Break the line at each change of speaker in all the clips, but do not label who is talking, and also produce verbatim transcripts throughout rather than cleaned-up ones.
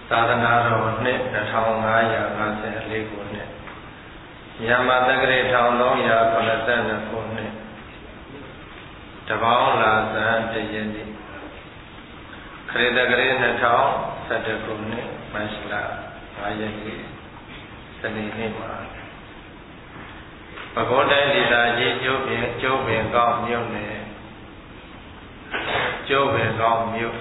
သာသနာတော်နှစ်တစ်ထောင်ငါးရာ၅ဆယ်လေးခုနှစ်မြန်မာတက္ကရာတစ်ထောင်သုံးရာခုနှစ်ဆယ်နှစ်ခုနှစ်တပေါင်းလာဇန်တရရက်နေ့ခရစ်တက္ကရာနှစ်ထောင်ဆယ်တစ်ခုနှစ်မတ်လငါးရက်နေ့စနေနေ့မှာပဲခူးတိုင်းဒေသကြီးကျိုးပင်ကျိုးပင်ကောင်းမြို့နယ်ကျိုးပင်ကောင်းမြို့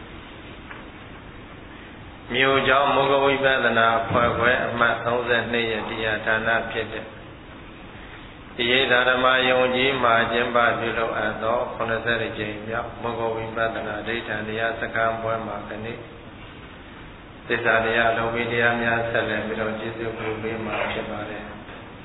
မြို့ကျောင်းမုဂဝိပဿနာဖွဲ့ခွဲအမှတ်သုံးဆယ်နှစ်ရဲ့တရားဌာနဖြစ်တဲ့တရားဓမ္မယုံကြည်မှာကျင်းပပြုလုပ်အပ်သောခုနှစ်ဆယ်ကြိမ်မြောက်မုဂဝိပဿနာဒိဋ္ဌံတရားစခန်းပွဲမှာခဏိသစ္စာတရားလုံးဝိတရားများဆက်လက်ပြီးတော့ကျေးဇူးပြုပေးမှာဖြစ်ပါတယ်။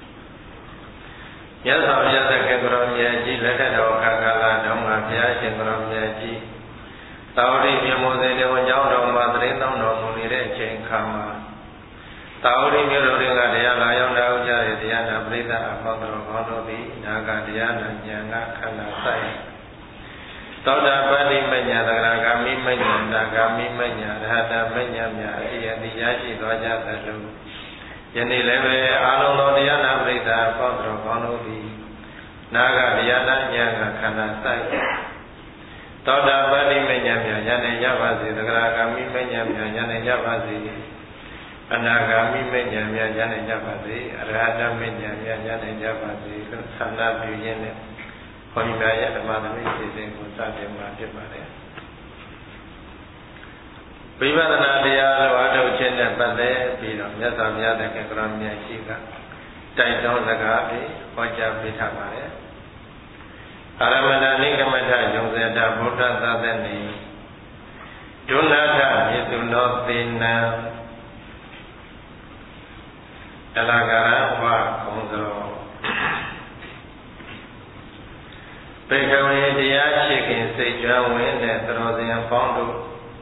မြတ်စွာဘုရားသခင်ကိုရောမြတ်ကြီးလက်ထက်တော်ခါကာလတုန်းကဘုရားရှင်ကိုရောမြတ်ကြီးသာဝတိမြေမိုးစေတေဝကျောင်းတော်မှာသတင်းတောင်းတော်မူနေတဲ့အချိန်ခါမှာသာဝတိမြို့တော်တွေကတရားလာရောက်လာကြတဲ့တရားနာပရိသတ်အပေါင်းတော်ကောင်းတို့သည်နာဂတရားနာဉာဏ်ကခန္ဓာဆိုင်သောတာပတိမညာသဂရဂ ामि မညာတာဂ ामि မညာရဟတမညာများအတိအတိရရှိသွားကြသလိုယနေ့လည်းပဲအာလုံးသောတရားနာပရိသတ်အပေါင်းတော်ကောင်းတို့သည်နာဂတရားနာဉာဏ်ကခန္ဓာဆိုင်သောတာပတိမညာများယနေ့ရပါစေသဂရဂ ामि မညာများယနေ့ရပါစေအနာဂ ामि မညာများယနေ့ရပါစေအရဟတမညာများယနေ့ရပါစေလို့ဆန္ဒပြုရင်းနဲ့ဘုန်းကြီးများရဲ့ဓမ္မသမိတ်စီစဉ်ကိုစတင်မှာဖြစ်ပါတယ်ဝိပဿနာတရားလိုအထုတ်ခြင်းနဲ့ပတ်သက်ပြီးတော့မြတ်စွာဘုရားသခင်ကရောမြတ်ရှိကတိုက်တွန်းစကားပြီးဟောကြားပေးထားပါတယ်အာရမဏနိကမထယုံစေတဗုဒ္ဓသာသနေဒုနာထမြေသူနောသေနံတလကရဝကုံသောပေကဝေတရားရှိခင်စိတ်ကြွဝင်တဲ့သရောဇဉ်ပေါင်းတို့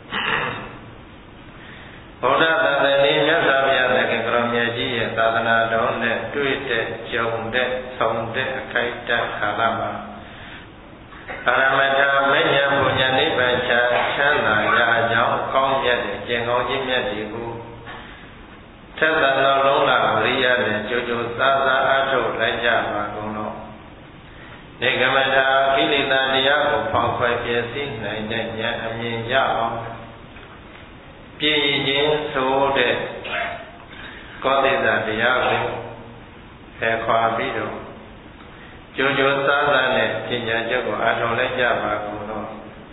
ဗုဒ္ဓသာသနေမြတ်စွာဘုရားသခင်ကရောမြတ်ကြီးရဲ့သာသနာတော်နဲ့တွေ့တဲ့ကြုံတဲ့ဆုံတဲ့အခိုက်အတန့်ခါလာမှာအာရမထမဉ္ဇဉ်ဘုံညာနိဗ္ဗာန်ချမ်းသာရာကြောင်းကောင်းမြတ်တဲ့ကျင့်ကောင်းခြင်းမြတ်တွေကိုထက်သန်သောလုံးလာဝရိယနဲ့ကြိုးကြိုးစားစားအားထုတ်လိုက်ကြပါကုန်တော့နေကမထာကိလေသာတရားကိုဖောက်ခွဲပြည့်စည်နိုင်တဲ့ဉာဏ်အမြင်ရအောင်ပြည့်ခြင်းဆိုတဲ့ကောသစ္စာတရားကိုဖယ်ခွာပြီးတော့ကြိုးကြိုးစားစားနဲ့ပညာချက်ကိုအားထုတ်လိုက်ကြပါကုန်တော့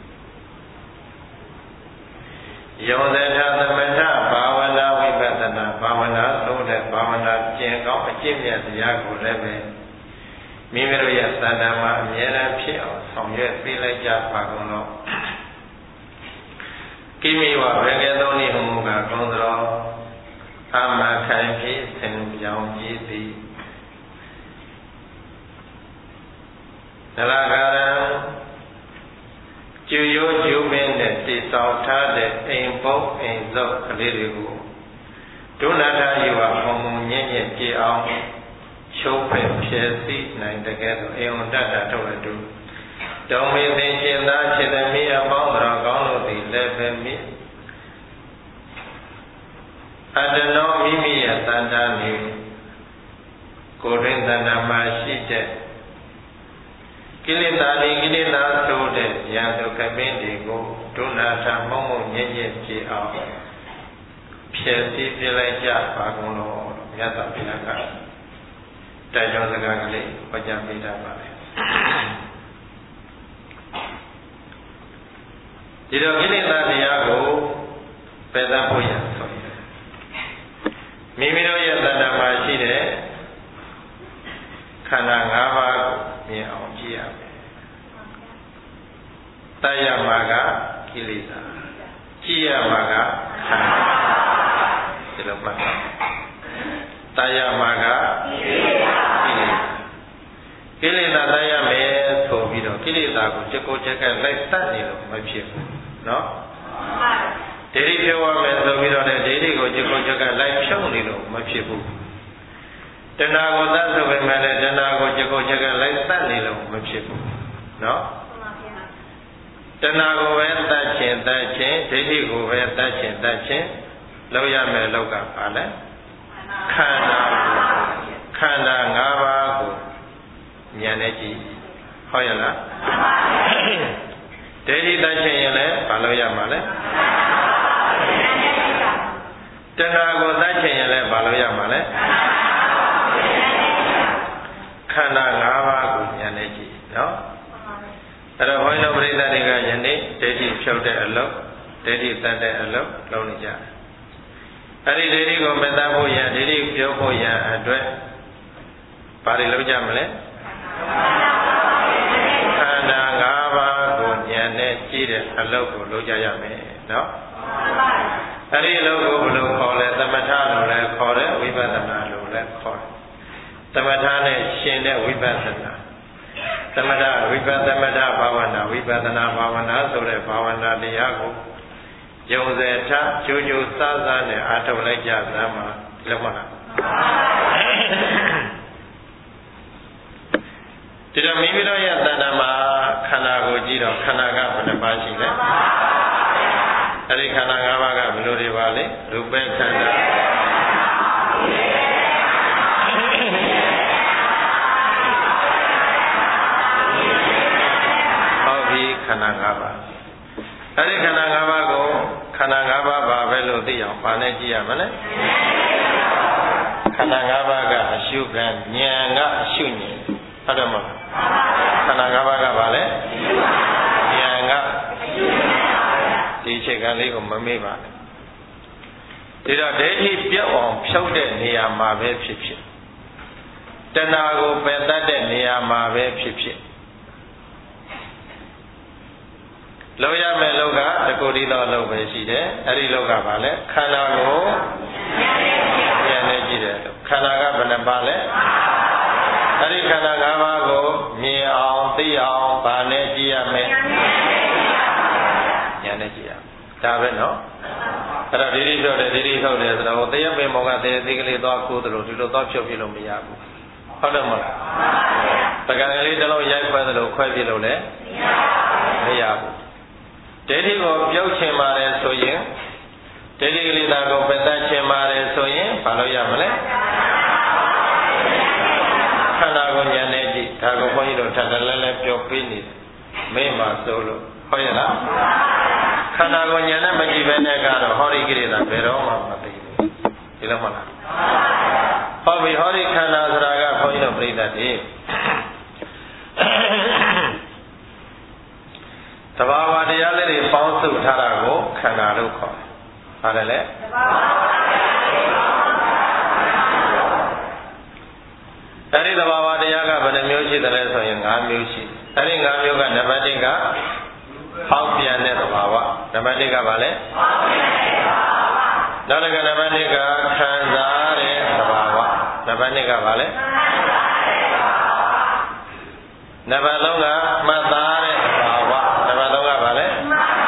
ယောဇထသမထဘာဝနာဝိပဿနာဘာဝနာဆိုတဲ့ဘာဝနာကျင့်ကောင်းအကျင့်မြတ်တရားကိုလည်းပဲမိမိတို့ရဲ့သဏ္ဍာန်မှာအမြဲတမ်းဖြစ်အောင်ဆောင်ရွက်ပေးလိုက်ကြပါကုန်တော့ကိမိဝဘေကေသုံးနည်းဟုမူကားကောင်းသောအာမခံဖြစ်စဉ်ပြောင်းကြည့်သည်နလကာရံကျူရိုးကျူးမင်းနဲ့တည်ဆောင်ထားတဲ့အိမ်ပုတ်အိမ်စုပ်ကလေးတွေကိုဒုနာထယူဝပုံပုံညံ့ညံ့ကြည်အောင်ချိုးဖက်ဖြည့်စည်းနိုင်တဲ့ကဲ့သို့အိမ်ဝတ္တတာထုတ်ရတုတောင်းမေသိရှင်သာခြေသမီးအပေါင်းတော်ကောင်းတို့သည်လည်းပဲမိအတနောမိမိရဲ့တန်တာနေကိုယ်တွင်တန်တာမှာရှိတဲ့ကိလေသာတွေကိလေသာဆိုတဲ့ဉာဏ်တို့ကပင်းတွေကိုဒုနာထမုံမုံညံ့ညံ့ကြည်အောင်ဖြည့်စည်းပြလိုက်ကြပါကုန်လို့မြတ်စွာဘုရားကတိုက်တွန်းစကားကလေးဟောကြားပေးတာပါပဲဒီတော့ကိလေသာတရားကိုပယ်သဖို့ရဆိုရင်မိမိတို့ရဲ့တဏ္ဍာမှာရှိတဲ့ခန္ဓာ၅ပါးကိုမြင်အောင်ကြည့်ရမယ်တယမှာကကိလေသာကြည့်ရမှာကခန္ဓာဒီလိုမှတ်တယမှာကကိလေသာကိလေသာတယမယ်ဆိုပြီးတော့ကိလေသာကိုချက်ကိုချက်ကလိုက်တတ်နေလို့မဖြစ်ဘူးเนาะဒိဋ္ဌိပြောရမယ်ဆိုပြီးတော့လည်းဒိဋ္ဌိကိုချက်ကိုချက်ကလိုက်ဖြုံးနေလို့မဖြစ်ဘူးတဏှာကိုသတ်ဆိုပေမဲ့လည်းတဏှာကိုချက်ကိုချက်ကလိုက်တတ်နေလို့မဖြစ်ဘူးเนาะတဏှာကိုပဲတတ်ခြင်းတတ်ခြင်းဒိဋ္ဌိကိုပဲတတ်ခြင်းတတ်ခြင်းလောက်ရမယ်လောက်ကပါလေခန္ဓာခန္ဓာ၅ပါးကိုဉာဏ်နဲ့ကြည့်ဟုတ်ရလားဒိဋ္ဌိတတ်ခြင်းရင်လည်းဘာလို့ရမှာလဲတဏှာကိုတတ်ခြင်းရင်လည်းဘာလို့ရမှာလဲခန္ဓာ၅ပါးကိုဉာဏ်နဲ့ကြည့်နော်အဲ့တော့ဘုန်းကြီးတို့ပရိသတ်တွေကယနေ့ဒိဋ္ဌိဖြုတ်တဲ့အလုပ်ဒိဋ္ဌိတတ်တဲ့အလုပ်လုပ်နေကြတယ်အဲ့ဒီဒိဋ္ဌိကိုမတတ်ဖို့ရန်ဒိဋ္ဌိပြောဖို့ရန်အတွက်ဘာတွေလုပ်ကြမလဲခန္ဓာ၅ပါးကိုဉာဏ်နဲ့ကြည့်တဲ့အလုပ်ကိုလုပ်ကြရမယ်နော်အဲ့ဒီအလုပ်ကိုဘယ်လိုခေါ်လဲသမထလို့လည်းခေါ်တယ်ဝိပဿနာလို့လည်းခေါ်တယ်သမထနဲ့ရှင်တဲ့ဝိပဿနာသမထဝိပဿသမထဘာဝနာဝိပဿနာဘာဝနာဆိုတဲ့ဘာဝနာတရားကိုယုံစေထကျိုးကျိုးစစနဲ့အားထုတ်လိုက်ကြသမ်းမှာလုံးမလားဒီတော့မိမိတို့ရဲ့တဏ္ဍာမှာခန္ဓာကိုကြည့်တော့ခန္ဓာကဘယ်နှပါးရှိလဲအဲ့ဒီခန္ဓာ၅ပါးကဘယ်လိုတွေပါလဲရူပခန္ဓာခန္ဓာ၅ပါးအဲဒီခန္ဓာ၅ပါးကိုခန္ဓာ၅ပါးပါပဲလို့သိအောင်ဘာနဲ့ကြည့်ရမလဲခန္ဓာ၅ပါးကအရှုခံဉာဏ်ကအရှုဉာဏ်ဟုတ်တယ်မဟုတ်ခန္ဓာ၅ပါးကဘာလဲဉာဏ်ကဒီအခြေခံလေးကိုမမေ့ပါနဲ့ဒီတော့ဒိဋ္ဌိပြောက်အောင်ဖြုတ်တဲ့နေရာမှာပဲဖြစ်ဖြစ်တဏှာကိုပယ်တတ်တဲ့နေရာမှာပဲဖြစ်ဖြစ်လောက်ရမယ်လောက်ကတကူတည်းသောလောက်ပဲရှိတယ်အဲ့ဒီလောက်ကဘာလဲခန္ဓာကိုဉာဏ်နဲ့ကြည့်တယ်ခန္ဓာကဘယ်နှပါလဲအဲ့ဒီခန္ဓာ၅ပါးကိုမြင်အောင်သိအောင်ဘာနဲ့ကြည့်ရမလဲဉာဏ်နဲ့ကြည့်ရဒါပဲနော်အဲ့တော့ဒီဒီဆိုတယ်ဒီဒီဟုတ်တယ်ဆိုတော့တရားပင်မောကတရားသိကလေးသွားခိုးတယ်လို့ဒီလိုသွားဖြုတ်ပြလို့မရဘူးဟုတ်တယ်မဟုတ်လားပကံကလေးတစ်လုံးရိုက်ခွဲတယ်လို့ခွဲပြလို့လည်းမရဘူးဒိဋ္ဌိကိုပြုတ်ချင်ပါတယ်ဆိုရင်ဒိဋ္ဌိကလေးသာကိုပယ်တတ်ချင်ပါတယ်ဆိုရင်ဘာလို့ရမလဲခန္ဓာကိုဉာဏ်နဲ့ကြည့်ဒါကိုဘုန်းကြီးတို့ထပ်တလဲလဲပြောပေးနေတယ်မိမဆိုလို့ဟုတ်ရဲ့လားခန္ဓာကိုဉာဏ်နဲ့မကြည့်ဘဲနဲ့ကတော့ဟောဒီကိရိတာဘယ်တော့မှမသိဘူးဒီလိုမလားဟုတ်ပြီဟောဒီခန္ဓာဆိုတာကဘုန်းကြီးတို့ပြိဿတ်တွေသဘာဝတရားလေးတွေပေါင်းစုထားတာကိုခန္ဓာလို့ခေါ်တယ်။ဟုတ်တယ်လေ။အဲဒီသဘာဝတရားကဘယ်နှမျိုးရှိတယ်လဲဆိုရင်၅မျိုးရှိတယ်။အဲဒီ၅မျိုးကနံပါတ်၁ကဟောက်ပြန်တဲ့သဘာဝ။နံပါတ်၂ကဘာလဲ။နောက်တစ်ခါနံပါတ်၂ကခံစားတဲ့သဘာဝ။နံပါတ်၂ကဘာလဲ။နံပါတ်၃ကမှတ်သားတဲ့သဘာဝ။နံပါတ်၃ကဘာလဲ။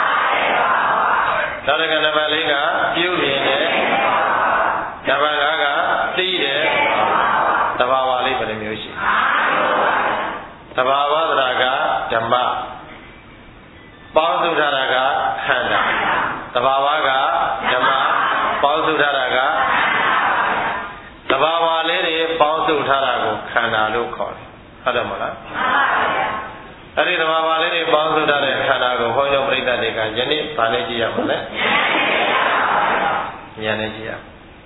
နောက်တစ်ခါနံပါတ်၄ကပြုမြင်တဲ့နံပါတ်၅ကသိတဲ့သဘာဝလေးဘယ်နှမျိုးရှိသဘာဝသရကဓမ္မပေါင်းစုထားတာကခန္ဓာသဘာဝကဓမ္မပေါင်းစုထားတာကသဘာဝလေးတွေပေါင်းစုထားတာကိုခန္ဓာလို့ခေါ်တယ်ဟုတ်တယ်မဟုတ်လားအဲ့ဒီသဘာဝလေးတွေပေါင်းစုထားတဲ့ခန္ဓာကိုဟောရောက်ပြိတ္တတွေကယနေ့ဗာနဲ့ကြည့်ရမှာလဲဉာဏ်နဲ့ကြည့်ရ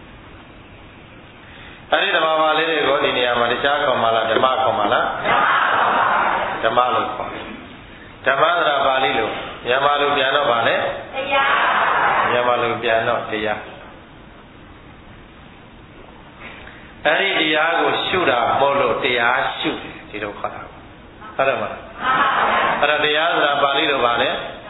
အဲ့ဒီသဘာဝလေးတွေကိုဒီနေရာမှာတခြားခေါ်မှလားဓမ္မခေါ်မှလားဓမ္မလို့ခေါ်တယ်ဓမ္မဆိုတာပါဠိလိုမြန်မာလိုပြန်တော့ဗာလဲတရားမြန်မာလိုပြန်တော့တရားအဲ့ဒီတရားကိုရှုတာမို့လို့တရားရှုတယ်ဒီလိုခေါ်တာဟုတ်တယ်မလားအဲ့ဒါတရားဆိုတာပါဠိလိုဗာလဲ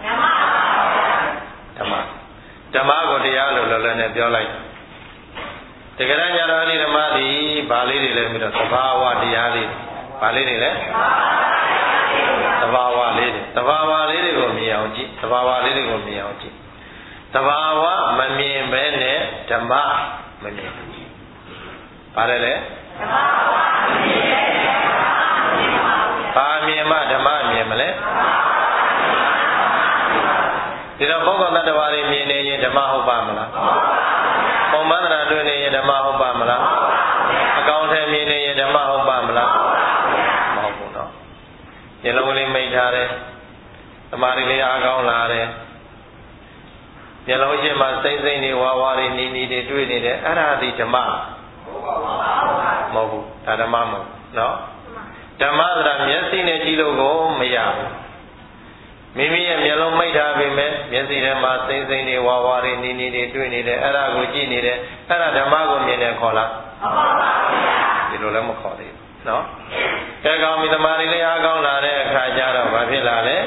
ဓမ္မဓမ္မကိုတရားလို့လောလောနဲ့ပြောလိုက်တကယ်တမ်းကျတော့အဲ့ဒီဓမ္မသည်ဗာလေးတွေလည်းပြီးတော့သဘာဝတရားလေးဗာလေးတွေလည်းသဘာဝလေးတွေသဘာဝလေးတွေကိုမြင်အောင်ကြည့်သဘာဝလေးတွေကိုမြင်အောင်ကြည့်သဘာဝမမြင်ဘဲနဲ့ဓမ္မမမြင်ဘူးဗါတယ်လေသဘာဝမမြင်ဘဲနဲ့ဓမ္မမမြင်ပါဘူးဘာမြင်မှဓမ္မမြင်မလဲဒီတော့ပုဂ္ဂိုလ်တ attva တွေမြင်နေရင်ဓမ္မဟုတ်ပါမလားပုံမှန်သဏ္ဍာန်တွေ့နေရင်ဓမ္မဟုတ်ပါမလားအကောင်ထဲမြင်နေရင်ဓမ္မဟုတ်ပါမလားမဟုတ်ဘူးနော်ဉာဏ်လုံးလေးမိတ်ထားတယ်သမာဓိလေးအားကောင်းလာတယ်ဉာဏ်လုံးရှိမှစိမ့်စိမ့်တွေဝါဝါတွေနီနီတွေတွေ့နေတယ်အဲ့ဒါဒီဓမ္မမဟုတ်ဘူးဒါဓမ္မမဟုတ်နော်ဓမ္မဆိုတာမျက်စိနဲ့ကြည့်လို့ကိုမရဘူးမိမိရဲ့မျက်လုံးမိတ်ထားပေမဲ့မျက်စိထဲမှာစိမ့်စိမ့်တွေဝါဝါတွေနီနီတွေတွေ့နေတယ်အဲ့ဒါကိုကြည့်နေတယ်အဲ့ဒါဓမ္မကိုမြင်တယ်ခေါ်လားမှန်ပါဗျာဒီလိုလည်းမခေါ်သေးဘူးနော်အဲကောင်မိသမားတွေလည်းအားကောင်းလာတဲ့အခါကျတော့ဘာဖြစ်လာလဲ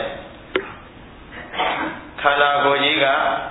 ခန္ဓာကိုယ်ကြီးက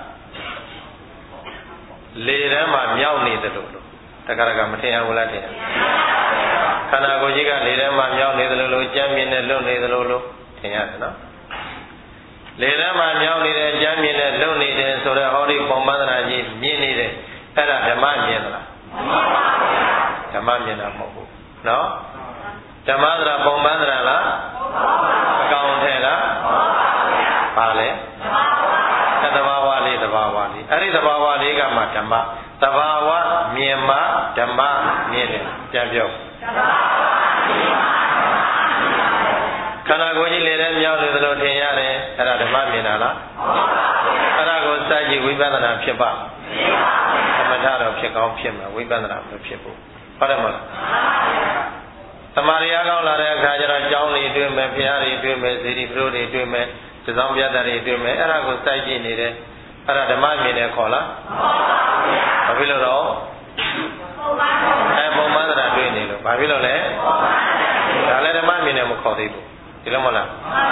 လေထဲမှာမြောက်နေတယ်လို့တခါတခါမထင်ဘူးလားထင်ခန္ဓာကိုယ်ကြီးကလေထဲမှာမြောက်နေတယ်လို့ကြမ်းမြင်နဲ့လွတ်နေတယ်လို့ထင်ရတယ်နော်လေထဲမှာမြောက်နေတယ်ကြမ်းမြင်နဲ့လွတ်နေတယ်ဆိုတော့ဟောဒီပုံမှန်သနာကြီးမြင်နေတယ်အဲ့ဒါဓမ္မမြင်သလားဓမ္မမြင်တာမဟုတ်ဘူးနော်ဓမ္မသရာပုံမှန်သရာလားအကောင်ထဲလားပါလေသဘာဝလေးသဘာဝလေးအဲ့ဒီသဘာဝလေးကမှဓမ္မသဘာဝမြင်မှဓမ္မမြင်တယ်ပြန်ပြောခန္ဓာကိုယ်ကြီးလေထဲမြောက်နေသလိုထင်ရတယ်အဲ့ဒါဓမ္မမြင်တာလားအဲ့ဒါကိုစัจ jì ဝိပဿနာဖြစ်ပါသမထတော့ဖြစ်ကောင်းဖြစ်မှာဝိပဿနာမဖြစ်ဘူးဟုတ်တယ်မလားသမာဓိအားကောင်းလာတဲ့အခါကျတော့ကျောင်းတွေတွေ့မယ်ဘုရားတွေတွေ့မယ်ဇေဒီပရိုတွေတွေ့မယ်သဇောင်းပြတ်တွေတွေ့မယ်အဲ့ဒါကိုစိုက်ကြည့်နေတယ်အဲ့ဒါဓမ္မမြင်တယ်ခေါ်လားဘာဖြစ်လို့တော့အဲပုံမှန်သရာတွေ့နေလို့ဘာဖြစ်လို့လဲဒါလည်းဓမ္မမြင်တယ်မခေါ်သေးဘူးဒီလိုမဟုတ်လား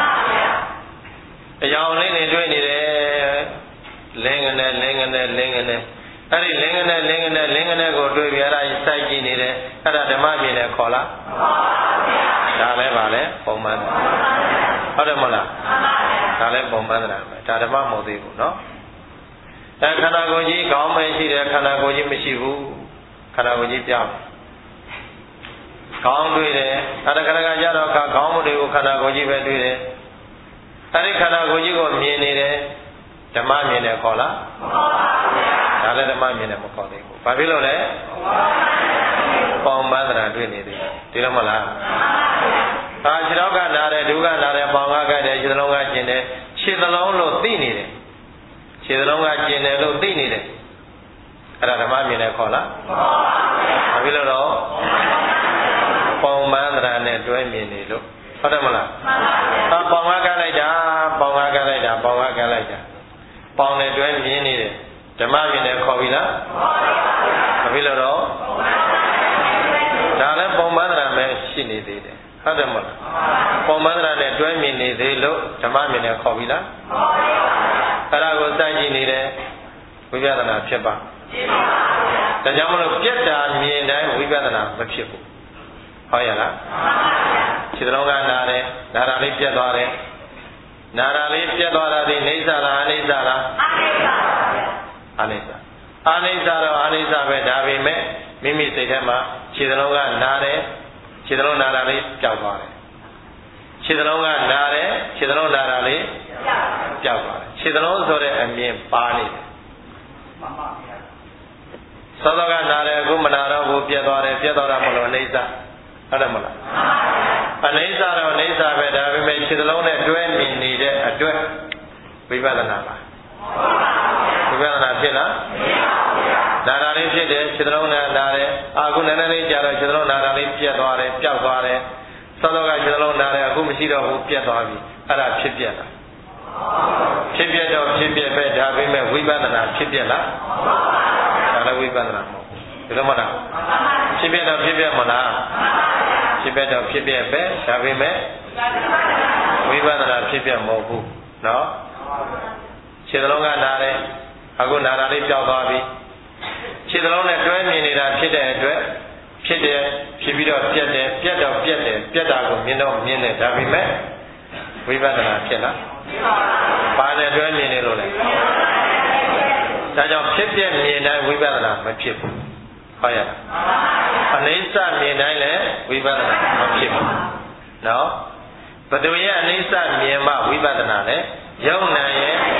အကြောင်းလေးတွေတွေ့နေတယ်လင်းငနဲ့လင်းငနဲ့လင်းငနဲ့အဲ့ဒီလင်းငနဲ့လင်းငနဲ့လင်းငနဲ့ကိုတွေ့ပြီးအဲ့ဒါစိုက်ကြည့်နေတယ်အဲ့ဒါဓမ္မမြင်တယ်ခေါ်လားဒါလည်းပါလေပုံမှန်ဟုတ်တယ်မဟုတ်လားဒါလည်းပုံမှန်တယ်ပဲဒါဓမ္မမဟုတ်သေးဘူးနော်အဲခန္ဓာကိုယ်ကြီးကောင်းမှရှိတယ်ခန္ဓာကိုယ်ကြီးမရှိဘူးခန္ဓာကိုယ်ကြီးပြောင်းကောင်းတွေ့တယ်အဲဒါခန္ဓာကကြတော့ခေါင်းမတွေကိုခန္ဓာကိုယ်ကြီးပဲတွေ့တယ်အဲဒီခန္ဓာကိုယ်ကြီးကိုမြင်နေတယ်ဓမ္မမြင်တယ်ခေါ်လားဒါလည်းဓမ္မမြင်တယ်မခေါ်သေးဘူးဘာဖြစ်လို့လဲပုံမှန်သရာတွေ့နေသေးတယ်ဒီလိုမလားအာခြေထောက်ကနားတယ်ဒုက္ခနားတယ်ပေါင်ကကြိုက်တယ်ခြေသလုံးကကျင်တယ်ခြေသလုံးလို့သိနေတယ်ခြေသလုံးကကျင်တယ်လို့သိနေတယ်အဲ့ဒါဓမ္မမြင်တယ်ခေါ်လားဘာဖြစ်လို့တော့ပုံမှန်သရာနဲ့တွဲမြင်နေလို့ဟုတ်တယ်မလားအာပေါင်ကကြိုက်လိုက်တာပေါင်ကကြိုက်လိုက်တာပေါင်ကကြိုက်လိုက်တာပေါင်နဲ့တွဲမြင်နေတယ်ဓမ္မမြင်တယ်ခေါ်ပြီလားဘာဖြစ်လို့တော့ဒါလည်းပုံမှန်သရာပဲရှိနေသေးတယ်ဟုတ်တယ်မဟုတ်လားပုံမှန်သရာနဲ့တွဲမြင်နေသေးလို့ဓမ္မမြင်တယ်ခေါ်ပြီလားအဲ့ဒါကိုစိုက်ကြည့်နေတယ်ဝိပဿနာဖြစ်ပါဒါကြောင့်မလို့ပြက်တာမြင်တိုင်းဝိပဿနာမဖြစ်ဘူးဟုတ်ရလားခြေသလုံးကနာတယ်နာတာလေးပြက်သွားတယ်နာတာလေးပြက်သွားတာဒီနေစာလားအနိစ္စလားအနိစ္စအနိစ္စတော့အနိစ္စပဲဒါပေမဲ့မိမိစိတ်ထဲမှာခြေသလုံးကနာတယ်ခြေသလုံးနာတာလေးပျောက်သွားတယ်ခြေသလုံးကနာတယ်ခြေသလုံးနာတာလေးပျောက်သွားတယ်ခြေသလုံးဆိုတဲ့အမြင်ပါနေတယ်မှန်ပါဗျာသောသောကနာတယ်အခုမနာတော့ဘူးပြတ်သွားတယ်ပြတ်သွားတာမလို့အိဋ္ဌဟုတ်တယ်မလားအိဋ္ဌတော့အိဋ္ဌပဲဒါပေမဲ့ခြေသလုံးနဲ့တွဲမြင်နေတဲ့အတွက်ဝိပဿနာပါဝိပဿနာဖြစ်လားနာတာလေးဖြစ်တယ်ခြေသလုံးနဲ့နာတယ်အခုနည်းနည်းလေးကြာတော့ခြေသလုံးနာတာလေးပြတ်သွားတယ်ပျောက်သွားတယ်သောသောကခြေသလုံးနာတယ်အခုမရှိတော့ဘူးပြတ်သွားပြီအဲ့ဒါဖြစ်ပြက်လားဖြစ်ပြက်တော့ဖြစ်ပြက်ပဲဒါပေမဲ့ဝိပဿနာဖြစ်ပြက်လားဒါလည်းဝိပဿနာမဟုတ်ဘူးဒီလိုမလားဖြစ်ပြက်တော့ဖြစ်ပြက်မလားဖြစ်ပြက်တော့ဖြစ်ပြက်ပဲဒါပေမဲ့ဝိပဿနာဖြစ်ပြက်မဟုတ်ဘူးနော်ခြေသလုံးကနာတယ်အခုနာတာလေးပျောက်သွားပြီခြေသလုံးနဲ့တွဲမြင်နေတာဖြစ်တဲ့အတွက်ဖြစ်တယ်ဖြစ်ပြီးတော့ပြက်တယ်ပြက်တော့ပြက်တယ်ပြက်တာကိုမြင်တော့မြင်တယ်ဒါပေမဲ့ဝိပဿနာဖြစ်လားဘာနဲ့တွဲမြင်နေလို့လဲဒါကြောင့်ဖြစ်ပြက်မြင်တိုင်းဝိပဿနာမဖြစ်ဘူးဟုတ်ရဲ့အနိစ္စမြင်တိုင်းလည်းဝိပဿနာမဖြစ်ဘူးနော်ဘယ်သူရဲ့အနိစ္စမြင်မှဝိပဿနာလဲယုံနာရဲ့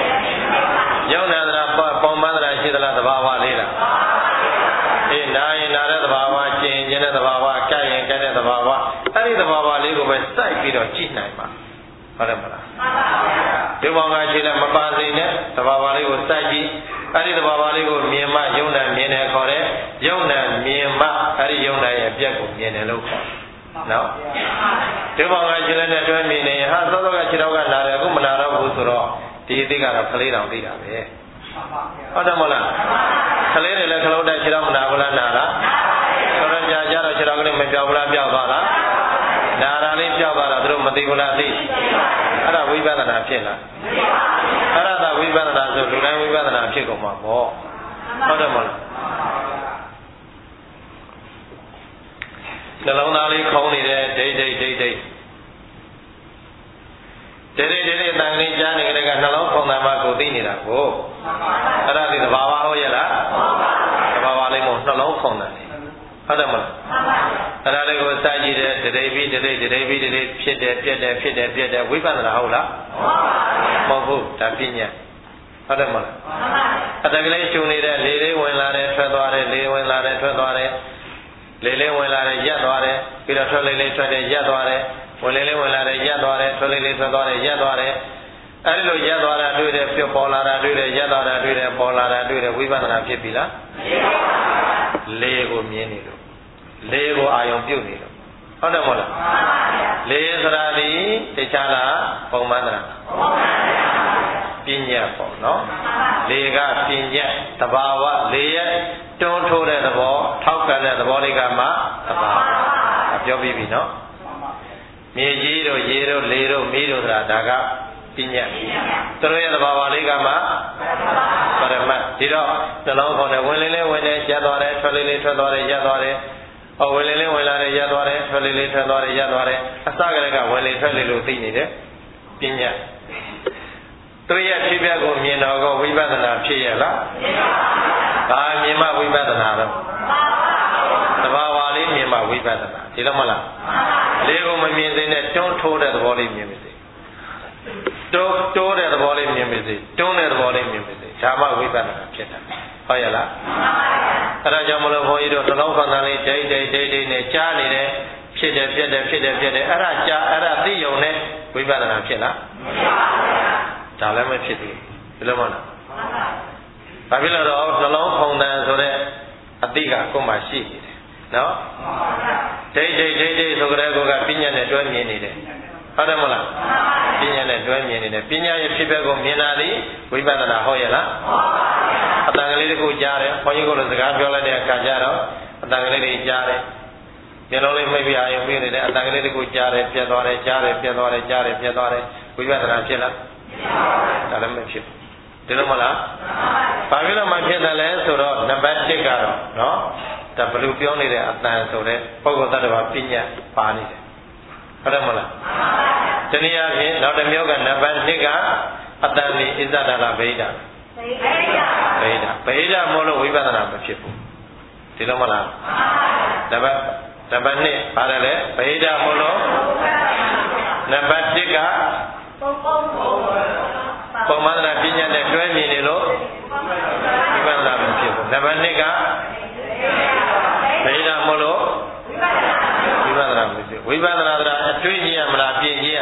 ယုံနာသလားပုံမှန်သလားရှိသလားသဘာဝလေးလားအေးနာရင်နာတဲ့သဘာဝကျင်ကျင်တဲ့သဘာဝကြိုက်ရင်ကြိုက်တဲ့သဘာဝအဲ့ဒီသဘာဝလေးကိုပဲစိုက်ပြီးတော့ကြည့်နိုင်ပါဟုတ်တယ်မလားဒီဘောင်ကရှိတဲ့မပါစိနဲ့သဘာဝလေးကိုစိုက်ကြည့်အဲ့ဒီသဘာဝလေးကိုမြင်မှယုံနာမြင်တယ်ခေါ်တယ်ယုံနာမြင်မှအဲ့ဒီယုံနာရဲ့အပြက်ကိုမြင်တယ်လို့ခေါ်နော်ဒီဘောင်ကရှိတဲ့တွဲမြင်နေဟာသောသောကခြေတော်ကနာတယ်အခုမနာတော့ဘူးဆိုတော့ဒီအသိကတော့ကလေးတောင်သိတာပဲဟုတ်တယ်မလားကလေးတွေလည်းခလုံးတက်ခြေတော်မနာဘူးလားနာလားဆိုတော့ကြာကြတော့ခြေတော်ကလေးမပြောက်ဘူးလားပြောက်သွားလားနာတာလေးပြောက်သွားတာသူတို့မသိဘူးလားသိအဲ့ဒါဝိပဿနာဖြစ်လားအဲ့ဒါသာဝိပဿနာဆိုလူတိုင်းဝိပဿနာဖြစ်ကုန်မှာပေါ့ဟုတ်တယ်မလားနှလုံးသားလေးခုံးနေတဲ့ဒိတ်ဒိတ်ဒိတ်ဒိတ်ဒိတ်ဒိတ်ဒိတ်တန်လေးကြားနေကြတဲ့ကနှလုံးခုံးတာမှကိုသိနေတာကိုအဲ့ဒါဒီသဘာဝဟုတ်ရဲ့လားသဘာဝလေးမို့နှလုံးခုံးတယ်ဟုတ်တယ်မလားအဲ့ဒါလေးကိုစကြည့်တယ်ဒိတ်ပြီးဒိတ်ဒိတ်ပြီးဒိတ်ဖြစ်တယ်ပြက်တယ်ဖြစ်တယ်ပြက်တယ်ဝိပဿနာဟုတ်လားမဟုတ်ဘူးဒါပညာဟုတ်တယ်မလားအတကလေးရှုံနေတဲ့လေလေးဝင်လာတယ်ထွက်သွားတယ်လေဝင်လာတယ်ထွက်သွားတယ်လေလေးဝင်လာတယ်ရက်သွားတယ်ပြီးတော့ထွက်လေးလေးထွက်တယ်ရက်သွားတယ်ဝင်လေးလေးဝင်လာတယ်ရက်သွားတယ်ထွက်လေးလေးထွက်သွားတယ်ရက်သွားတယ်အဲဒီလိုရက်သွားတာတွေ့တယ်ပြုတ်ပေါ်လာတာတွေ့တယ်ရက်သွားတာတွေ့တယ်ပေါ်လာတာတွေ့တယ်ဝိပဿနာဖြစ်ပြီလားလေကိုမြင်နေလို့လေကိုအာယုံပြုတ်နေလို့ဟုတ်တယ်မဟုတ်လားလေဆိုတာဒီတခြားလားပုံမှန်သလားပညာပေါ့နော်လေကပညာတဘာဝလေရဲ့တွန်းထိုးတဲ့သဘောထောက်ကန်တဲ့သဘောလေးကမှတဘာဝပြောပြီးပြီနော်မြေကြီးတို့ရေတို့လေတို့မီးတို့ဆိုတာဒါကပညာသူတို့ရဲ့သဘာဝလေးကမှပရမတ်ဒီတော့နှလုံးခေါ်တယ်ဝင်လေးလေးဝင်တယ်ရက်သွားတယ်ထွက်လေးလေးထွက်သွားတယ်ရက်သွားတယ်ဟောဝင်လေးလေးဝင်လာတယ်ရက်သွားတယ်ထွက်လေးလေးထွက်သွားတယ်ရက်သွားတယ်အစကတည်းကဝင်လေးထွက်လေးလို့သိနေတယ်ပညာသူရဲ့ဖြစ်ပျက်ကိုမြင်တော့ကဝိပဿနာဖြစ်ရလားဒါမြင်မှဝိပဿနာတော့သဘာဝလေးမြင်မှဝိပဿနာဒီလိုမလားလေးကိုမမြင်သေးနဲ့တွန်းထိုးတဲ့သဘောလေးမြင်ပါစေတိုးတိုးတဲ့သဘောလေးမြင်ပါစေတွန်းတဲ့သဘောလေးမြင်ပါစေဒါမှဝိပဿနာဖြစ်တာဟုတ်ရလားအဲဒါကြောင့်မလို့ဘုန်းကြီးတို့နှလုံးခန္ဓာလေးဒိတ်ဒိတ်ဒိတ်ဒိတ်နဲ့ကြားနေတယ်ဖြစ်တယ်ပြက်တယ်ဖြစ်တယ်ပြက်တယ်အဲ့ဒါကြားအဲ့ဒါသိယုံနဲ့ဝိပဿနာဖြစ်လားဒါလည်းမဖြစ်သေးဘူးဒီလိုမဟုတ်လားဘာဖြစ်လို့တော့နှလုံးခုန်တယ်ဆိုတဲ့အသိကကိုယ်မှရှိနေတယ်နော်ဒိတ်ဒိတ်ဒိတ်ဒိတ်ဆိုကြတဲ့ကောကပညာနဲ့တွဲမြင်နေတယ်ဟုတ်တယ်မလားပညာနဲ့တွဲမြင်နေတယ်ပညာရဲ့ဖြစ်ပျက်ကိုမြင်တာဒီဝိပဿနာဟုတ်ရဲ့လားအတန်ကလေးတစ်ခုကြားတယ်ဘုန်းကြီးကလည်းစကားပြောလိုက်တဲ့အခါကျတော့အတန်ကလေးတွေကြားတယ်မျက်လုံးလေးမိတ်ပြအာရုံပြနေတယ်အတန်ကလေးတစ်ခုကြားတယ်ပြတ်သွားတယ်ကြားတယ်ပြတ်သွားတယ်ကြားတယ်ပြတ်သွားတယ်ဝိပဿနာဖြစ်လားဒါလည်းမဖြစ်ဘူးဒီလိုမလားဘာဖြစ်လို့မဖြစ်တယ်လဲဆိုတော့နံပါတ်တစ်ကတော့နော်ဒါဘယ်လိုပြောနေတဲ့အတန်ဆိုတဲ့ပုဂ္ဂိုလ်တ attva ပညာပါနေတယ်ဟုတ်တယ်မလားတနည်းအားဖြင့်နောက်တစ်မျိုးကနံပါတ်နှစ်ကအတန်ဒီဣဇဒလာဗေဒဗေဒဗေဒမို့လို့ဝိပဿနာမဖြစ်ဘူးဒီလိုမလားနံပါတ်နံပါတ်နှစ်ပါတယ်လေဗေဒမို့လို့နံပါတ်တစ်ကပုံမှန်နာပညာနဲ့တွဲမြင်နေလို့ဝိပဿနာမဖြစ်ဘူးနံပါတ်နှစ်ကဗေဒမို့လို့ဝိပဿနာမဖြစ်ဝိပဿနာဆိုတာအတွေ့အကြုံရမလားပြင်ကြီးရ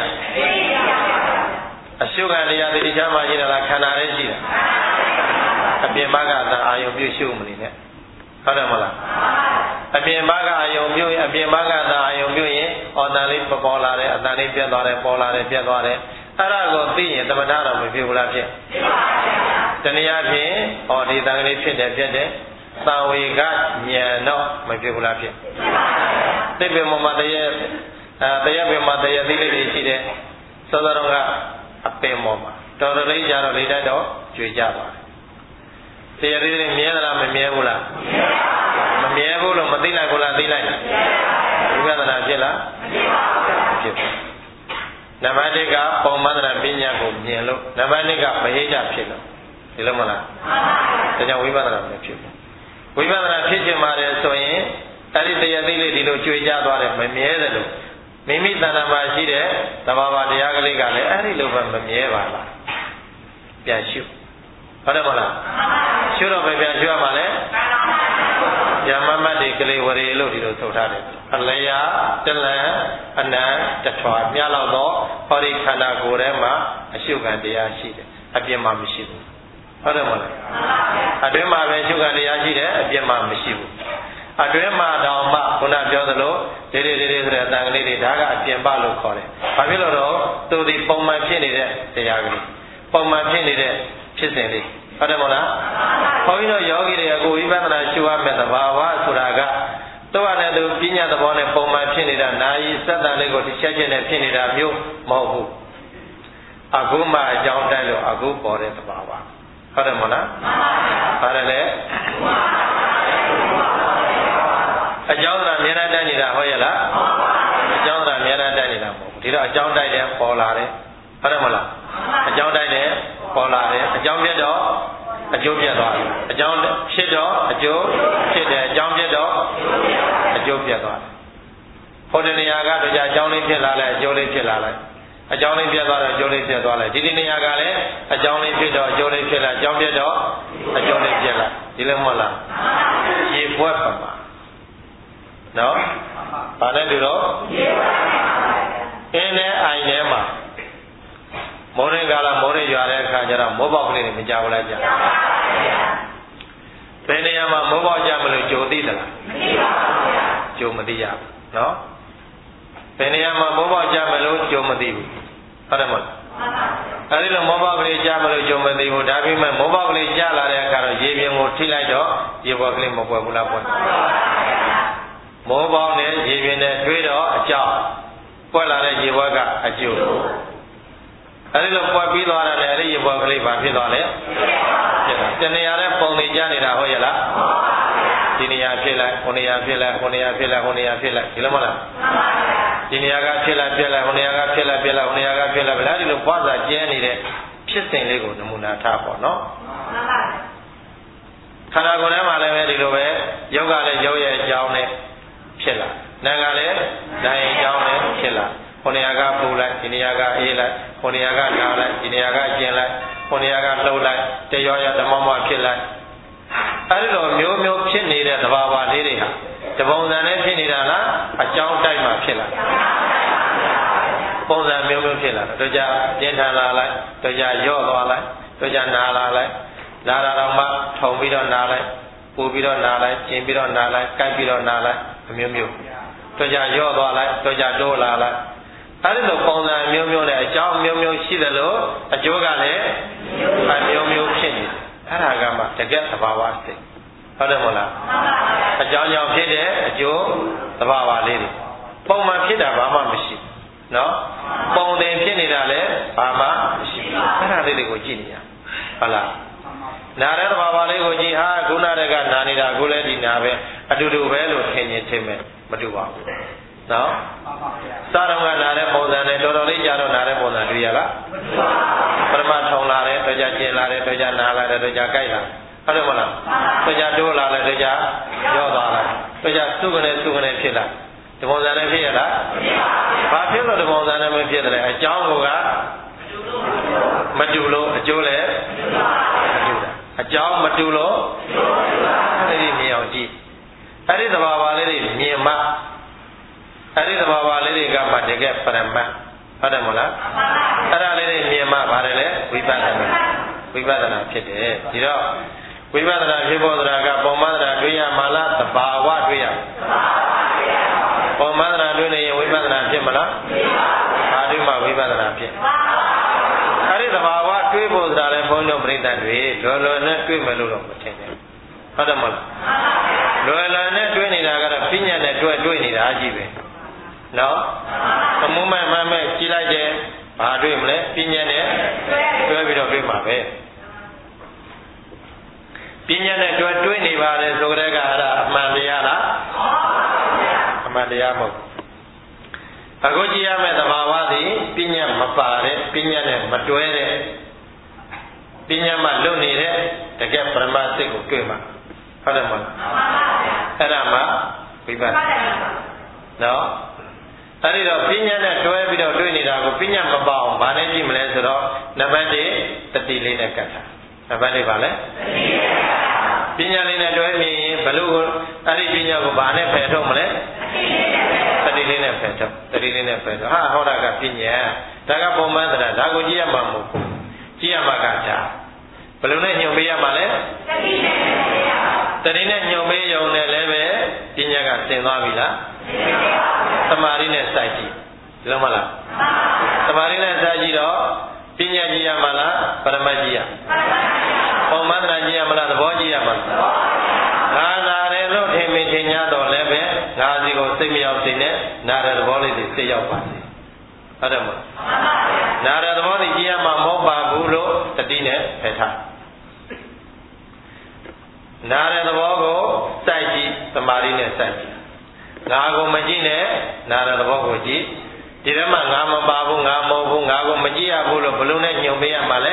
အရှုခံတရားတိကျမှရှိတာလားခန္ဓာလေးရှိတာအပြင်ဘကအတန်အာယုံပြုရှုမနေနဲ့ဟုတ်တယ်မလားအပြင်ဘကအာယုံပြုရင်အပြင်ဘကအတန်အာယုံပြုရင်အော်တန်လေးပေါ်လာတယ်အတန်လေးပြတ်သွားတယ်ပေါ်လာတယ်ပြတ်သွားတယ်အဲ့ဒါကိုသိရင်သမထတော့မဖြစ်ဘူးလားဖြစ်ဖြစ်ပါဗျာတနည်းအားဖြင့်ဟောဒီတန်ကလေးဖြစ်တယ်ပြတ်တယ်သံဝေကဉာဏ်တော့မဖြစ်ဘူးလားဖြစ်ဖြစ်ပါဗျာသိပ္ပမမတရေအဲတရားပင်မှာတရားသိလေးတွေရှိတယ်သောသောတော်ကအပင်ပေါ်မှာတော်တော်လေးကြတော့လေတိုက်တော့ကျွေကြပါတယ်တရားသေးသေးမြဲသလားမမြဲဘူးလားမမြဲဘူးလို့မသိလိုက်ဘူးလားသိလိုက်ဝိပဿနာဖြစ်လားဖြစ်ပါနံပါတ်တစ်ကပုံမှန်တဲ့ပညာကိုမြင်လို့နံပါတ်နှစ်ကဗဟိတဖြစ်လို့ဒီလိုမလားဒါကြောင့်ဝိပဿနာမဖြစ်ဘူးဝိပဿနာဖြစ်ချင်ပါတယ်ဆိုရင်အဲ့ဒီတရားသေးလေးဒီလိုကျွေကြသွားတယ်မမြဲတယ်လို့မိမိတဏ္ဍာမှာရှိတဲ့သဘာဝတရားကလေးကလည်းအဲ့ဒီလိုပဲမမြဲပါလားပြန်ရှုဟုတ်တယ်မလားရှုတော့ပဲပြန်ရှုရမှာလေယမမတ်ဒီကလေးဝရေလို့ဒီလိုဆိုထားတယ်အလျာတလန်အနံတထွာမြလောက်တော့ဟောဒီခန္ဓာကိုယ်ထဲမှာအရှုခံတရားရှိတယ်အပြင်မှာမရှိဘူးဟုတ်တယ်မလားအတွင်းမှာပဲရှုခံတရားရှိတယ်အပြင်မှာမရှိဘူးအတွင်းမှာတောင်မှခုနပြောသလိုဒေဒေဒေဒေဆိုတဲ့အတန်ကလေးတွေဒါကအပြင်ပလို့ခေါ်တယ်ဘာဖြစ်လို့တော့သူဒီပုံမှန်ဖြစ်နေတဲ့တရားကလေးပုံမှန်ဖြစ်နေတဲ့ဖြစ်စဉ်လေးဟုတ်တယ်မလားဘုန်းကြီးတို့ယောဂီတွေကကိုယ်ဝိပဿနာရှုရမယ့်သဘာဝဆိုတာကတော့လည်းသူပညာသဘောနဲ့ပုံမှန်ဖြစ်နေတာနာယီစက်တန်လေးကိုတစ်ချက်ချင်းနဲ့ဖြစ်နေတာမျိုးမဟုတ်ဘူးအခုမှအကြောင်းတိုက်လို့အခုပေါ်တဲ့သဘာဝဟုတ်တယ်မလားမှန်ပါဗျာပါတယ်လေအကြောင်းသာမြဲတမ်းတိုက်နေတာဟုတ်ရဲ့လားအကြောင်းသာမြဲတမ်းတိုက်နေတာမဟုတ်ဘူးဒီတော့အကြောင်းတိုက်တယ်ပေါ်လာတယ်ဟုတ်တယ်မလားအကြောင်းတိုက်တယ်ပေါ်လာတယ်အကြောင်းပြတ်တော့အကျိုးပြတ်သွားတယ်အကြောင်းဖြစ်တော့အကျိုးဖြစ်တယ်အကြောင်းပြတ်တော့အကျိုးပြတ်သွားတယ်ဟိုတနေရာကတော့ကြာအကြောင်းလေးဖြစ်လာလိုက်အကျိုးလေးဖြစ်လာလိုက်အကြောင်းလေးပြတ်သွားတော့အကျိုးလေးပြတ်သွားလိုက်ဒီဒီနေရာကလည်းအကြောင်းလေးဖြစ်တော့အကျိုးလေးဖြစ်လာအကြောင်းပြတ်တော့အကျိုးလေးပြတ်လာဒီလိုမဟုတ်လားရေပွဲပါပါနော်ဘာနဲ့တူတော့အင်းနဲ့အိုင်ထဲမှာမိုးရင်းကာလမိုးရင်းရွာတဲ့အခါကျတော့မိုးပေါက်ကလေးတွေမကြောက်လိုက်ကြဘယ်နေရာမှာမိုးပေါက်ကြမလို့ကြိုသိသလားမသိပါဘူးဗျာကြိုမသိရဘူးနော်ဘယ်နေရာမှာမိုးပေါက်ကြမလို့ကြိုမသိဘူးဟုတ်တယ်မဟုတ်အဲဒီလိုမိုးပေါက်ကလေးကြမလို့ကြိုမသိဘူးဒါပေမဲ့မိုးပေါက်ကလေးကြလာတဲ့အခါတော့ရေပြင်ကိုထိလိုက်တော့ရေပေါ်ကလေးမပွက်ဘူးလားပွက်မိုးပေါက်နဲ့ရေပြင်နဲ့တွေးတော့အကြောင်းပွက်လာတဲ့ရေဘွက်ကအကျိုးအဲဒီလိုပွက်ပြီးသွားတယ်အဲ့ဒီရေဘွက်ကလေးဘာဖြစ်သွားလဲဖြစ်တာတနေရာနဲ့ပုံနေကြနေတာဟုတ်ရဲ့လားဒီနေရာဖြစ်လိုက်ဟိုနေရာဖြစ်လိုက်ဟိုနေရာဖြစ်လိုက်ဟိုနေရာဖြစ်လိုက်ဒီလိုမလားဒီနေရာကဖြစ်လိုက်ပြက်လိုက်ဟိုနေရာကဖြစ်လိုက်ပြက်လိုက်ဟိုနေရာကဖြစ်လိုက်ဗလားဒီလိုပွားစာကျဲနေတဲ့ဖြစ်စဉ်လေးကိုနမူနာထားပေါ့နော်ခန္ဓာကိုယ်ထဲမှာလည်းပဲဒီလိုပဲယုတ်ကလည်းယုတ်ရဲ့အကြောင်းနဲ့ဖြစ်လာနာကလည်းဓာတ်ရဲ့အကြောင်းနဲ့ဖြစ်လာဟိုနေရာကပူလိုက်ဒီနေရာကအေးလိုက်ဟိုနေရာကနာလိုက်ဒီနေရာကကျင်လိုက်ဟိုနေရာကလှုပ်လိုက်တရောရဓမ္မမဖြစ်လိုက်အဲဒီလိုမျိုးမျိုးဖြစ်နေတဲ့သဘာဝလေးတွေဟာတပုံစံနဲ့ဖြစ်နေတာလားအကြောင်းတိုက်မှဖြစ်လာပုံစံမျိုးမျိုးဖြစ်လာတော့ကြပြင်းထန်လာလိုက်တော့ကြရော့သွားလိုက်တော့ကြနာလာလိုက်နာတာတော့မှထုံပြီးတော့နာလိုက်ပူပြီးတော့နာလိုက်ကျင်ပြီးတော့နာလိုက်ကိုက်ပြီးတော့နာလိုက်အမျိုးမျိုးတော့ကြရော့သွားလိုက်တော့ကြတိုးလာလိုက်အဲဒီလိုပုံစံမျိုးမျိုးနဲ့အကြောင်းမျိုးမျိုးရှိတယ်လို့အကျိုးကလည်းအမျိုးမျိုးဖြစ်နေတယ်အဲ့ဒါကမှတကယ်သဘာဝစိတ်ဟုတ်တယ်မဟုတ်လားအကြောင်းကြောင့်ဖြစ်တဲ့အကျိုးသဘာဝလေးတွေပုံမှန်ဖြစ်တာဘာမှမရှိနော်ပုံသင်ဖြစ်နေတာလည်းဘာမှမရှိအဲ့ဒါလေးတွေကိုကြည့်နေရဟုတ်လားနာတဲ့သဘာဝလေးကိုကြည့်ဟာခုနတည်းကနာနေတာအခုလည်းဒီနာပဲအတူတူပဲလို့ထင်ရင်ထင်မယ်မတူပါဘူးနော်စားတော့ကနာတဲ့ပုံစံနဲ့တော်တော်လေးကြာတော့နာတဲ့ပုံစံတွေ့ရလားပထမထုံလာတယ်တော့ကြာကျင်လာတယ်တော့ကြာနာလာတယ်တော့ကြာကြိုက်လာဟုတ်တယ်မလားတော့ကြာတိုးလာတယ်တော့ကြာရော့သွားလာတော့ကြာစုကနေစုကနေဖြစ်လာဒီပုံစံနဲ့ဖြစ်ရလားဘာဖြစ်လို့ဒီပုံစံနဲ့မဖြစ်တယ်အကြောင်းကမတူလို့အကျိုးလည်းမတူတာအကြောင်းမတူလို့အဲ့ဒီမြင်အောင်ကြည့်အဲ့ဒီသဘာဝလေးတွေမြင်မှအဲ့ဒီသဘာဝလေးတွေကမှတကယ်ပရမတ်ဟုတ်တယ်မဟုတ်လားအဲ့ဒါလေးတွေမြင်မှပါတယ်လေဝိပဿနာဝိပဿနာဖြစ်တယ်ဒီတော့ဝိပဿနာဖြစ်ဖို့ဆိုတာကပုံမှန်တရားတွေ့ရမှာလားသဘာဝတွေ့ရပုံမှန်တရားတွေ့နေရင်ဝိပဿနာဖြစ်မလားဘာတွေ့မှဝိပဿနာဖြစ်အဲ့ဒီသဘာဝတွေ့ဖို့ဆိုတာလည်းဘုန်းတော်ပြိတ္တတွေလွယ်လွယ်နဲ့တွေ့မယ်လို့တော့မထင်နဲ့ဟုတ်တယ်မဟုတ်လားလွယ်လွယ်နဲ့တွေ့နေတာကတော့ပညာနဲ့တွေ့တွေ့နေတာအကြည့်ပဲနော်အမှုမဲ့မှမဲ့ကြည့်လိုက်တယ်ဘာတွေ့မလဲပညာနဲ့တွဲပြီးတော့တွေ့မှာပဲပညာနဲ့တွဲတွေ့နေပါတယ်ဆိုကြတဲ့ကအဲ့ဒါအမှန်တရားလားအမှန်တရားမဟုတ်အခုကြည့်ရမယ့်သဘာဝသည်ပညာမပါတဲ့ပညာနဲ့မတွဲတဲ့ပညာမှလွတ်နေတဲ့တကယ်ပရမတ်စိတ်ကိုတွေ့မှာဟုတ်တယ်မဟုတ်အဲ့ဒါမှဝိပဿနာနော်အဲ့ဒီတော့ပညာနဲ့တွဲပြီးတော့တွေ့နေတာကိုပညာမပေါအောင်ဗာနဲ့ကြည့်မလဲဆိုတော့နံပါတ်တစ်တတိလေးနဲ့ကတ်တာအပတ်လေးပါလေပညာလေးနဲ့တွဲမြင်ရင်ဘလို့အဲ့ဒီပညာကိုဘာနဲ့ဖယ်ထုတ်မလဲတတိလေးနဲ့ဖယ်ထုတ်တတိလေးနဲ့ဖယ်ထုတ်ဟာဟောတာကပညာဒါကပုံမှန်တရားဒါကိုကြည့်ရမှာမဟုတ်ဘူးကြည့်ရမှာကဒါဘလို့နဲ့ညှုံပေးရမှာလဲတတိနဲ့ညှုံပေးရုံနဲ့လည်းပဲပညာကသင်သွားပြီလားသမာဓိနဲ့စိုက်ကြည့်ဒီလိုမလားသမာဓိနဲ့စိုက်ကြည့်တော့ပညာကြည့်ရမှာလားပရမတ်ကြည့်ရပုံမှန်တရားကြည့်ရမလားသဘောကြည့်ရမှာငါနာတယ်လို့ထင်မိထင်ညာတော့လည်းပဲငါစီကိုစိတ်မရောက်စေနဲ့နာတဲ့သဘောလေးတွေစိတ်ရောက်ပါစေဟုတ်တယ်မဟုတ်နာတဲ့သဘောတွေကြည့်ရမှာမဟုတ်ပါဘူးလို့တတိနဲ့ဖယ်ထားနာတဲ့သဘောကိုစိုက်ကြည့်သမာဓိနဲ့စိုက်ကြည့်ငါကိုမကြည့်နဲ့နာတဲ့သဘောကိုကြည့်ဒီထဲမှာငါမပါဘူးငါမဟုတ်ဘူးငါကိုမကြည့်ရဘူးလို့ဘယ်လိုနဲ့ညှုံပေးရမှာလဲ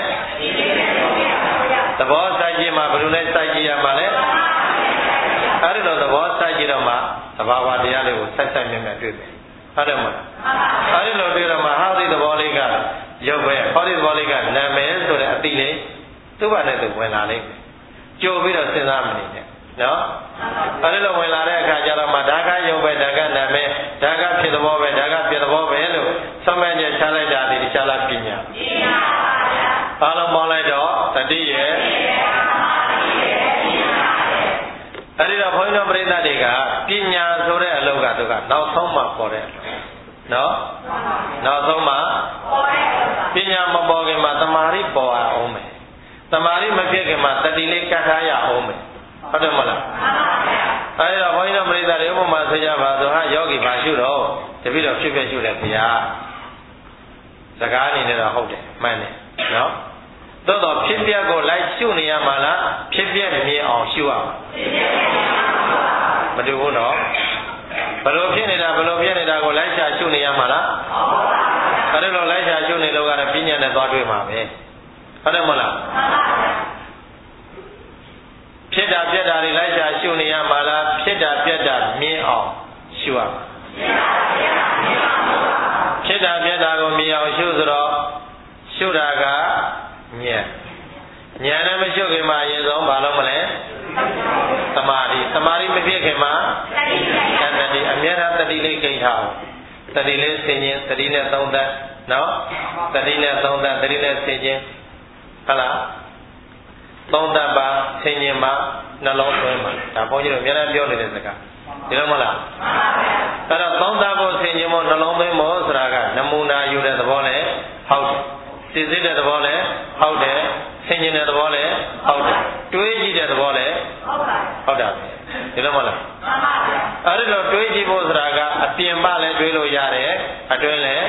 သဘောစိုက်ကြည့်မှာဘယ်လိုနဲ့စိုက်ကြည့်ရမှာလဲအဲ့ဒီလိုသဘောစိုက်ကြည့်တော့မှသဘာဝတရားလေးကိုစိုက်စိုက်မြဲမြဲတွေ့တယ်ဟုတ်တယ်မဟုတ်အဲ့ဒီလိုတွေ့တော့မှဟာဒီသဘောလေးကရုပ်ပဲဟောဒီသဘောလေးကနာမည်ဆိုတဲ့အတိလေးသူ့ဘာနဲ့သူဝင်လာလိမ့်မယ်ကြိုပြီးတော့စဉ်းစားမနေနဲ့နော်အဲ့ဒီလိုဝင်လာတဲ့အခါကျတော့မှဒါကရုပ်ပဲဒါကနာမည်ဒါကဖြစ်သဘောပဲဒါကဖြစ်သဘောပဲလို့သုံးမဲ့ချက်ချလိုက်တာဒီချလိုက်ပညာအားလုံးပေါင်းလိုက်တော့တတိရဲ့အဲ့ဒီတော့ဘုန်းကြီးတို့ပြိဿတွေကပညာဆိုတဲ့အလုပ်ကသူကနောက်ဆုံးမှပေါ်တဲ့နော်နောက်ဆုံးမှပညာမပေါ်ခင်မှာတမာရီပေါ်အောင်မယ်တမာရီမဖြစ်ခင်မှာတတိလေးကတ်ထားရအောင်မယ်ဟုတ်တယ်မလားအဲ့တော့ဘုန်းကြီးတို့ပြိဿတွေဥပမာဆိုကြပါဆိုဟာယောဂီပါရှုတော့တပည့်တော်ဖြစ်ဖြစ်ရှုတယ်ဗျာစကားအနေနဲ့တော့ဟုတ်တယ်မှန်တယ်နော်သို့တော့ဖြစ်ပြကိုလိုက်ရှုနေရမှာလားဖြစ်ပြမြင်အောင်ရှုရမှာမတူဘူးနော်ဘယ်လိုဖြစ်နေတာဘယ်လိုဖြစ်နေတာကိုလိုက်ရှာရှုနေရမှာလားအဲ့ဒါလိုလိုက်ရှာရှုနေလို့ကတော့ပညာနဲ့သွားတွေ့မှာပဲဟုတ်တယ်မဟုတ်လားဖြစ်တာပြက်တာတွေလိုက်ရှာရှုနေရမှာလားဖြစ်တာပြက်တာမြင်အောင်ရှုရမှာဖြစ်တာပြက်တာကိုမြင်အောင်ရှုဆိုတော့ရှုတာကဉာဏ်ဉာဏ်နဲ့မရှုခင်မှာအရင်ဆုံးဘာလို့မလဲသမာဓိသမာဓိမဖြစ်ခင်မှာတတိအမြဲတမ်းတတိလေးကိန်းထားအောင်တတိလေးဆင်ခြင်းတတိနဲ့သုံးသပ်နော်တတိနဲ့သုံးသပ်တတိနဲ့ဆင်ခြင်းဟုတ်လားသုံးသပ်ပါဆင်ခြင်းမှာနှလုံးသွင်းမှာဒါဘုန်းကြီးတို့အများအားပြောနေတဲ့စကားဒီလိုမလားအဲ့တော့သုံးသပ်ဖို့ဆင်ခြင်းမို့နှလုံးသွင်းမို့ဆိုတာကနမူနာယူတဲ့သဘောနဲ့ဟုတ်တယ်သိသိတဲ့သဘောလည်းဟုတ်တယ်ဆင်ခြင်တဲ့သဘောလည်းဟုတ်တယ်တွေးကြည့်တဲ့သဘောလည်းဟုတ်တာပဲဒီလိုမလားအဲ့ဒီလိုတွေးကြည့်ဖို့ဆိုတာကအပြင်ပလည်းတွေးလို့ရတယ်အတွင်းလည်း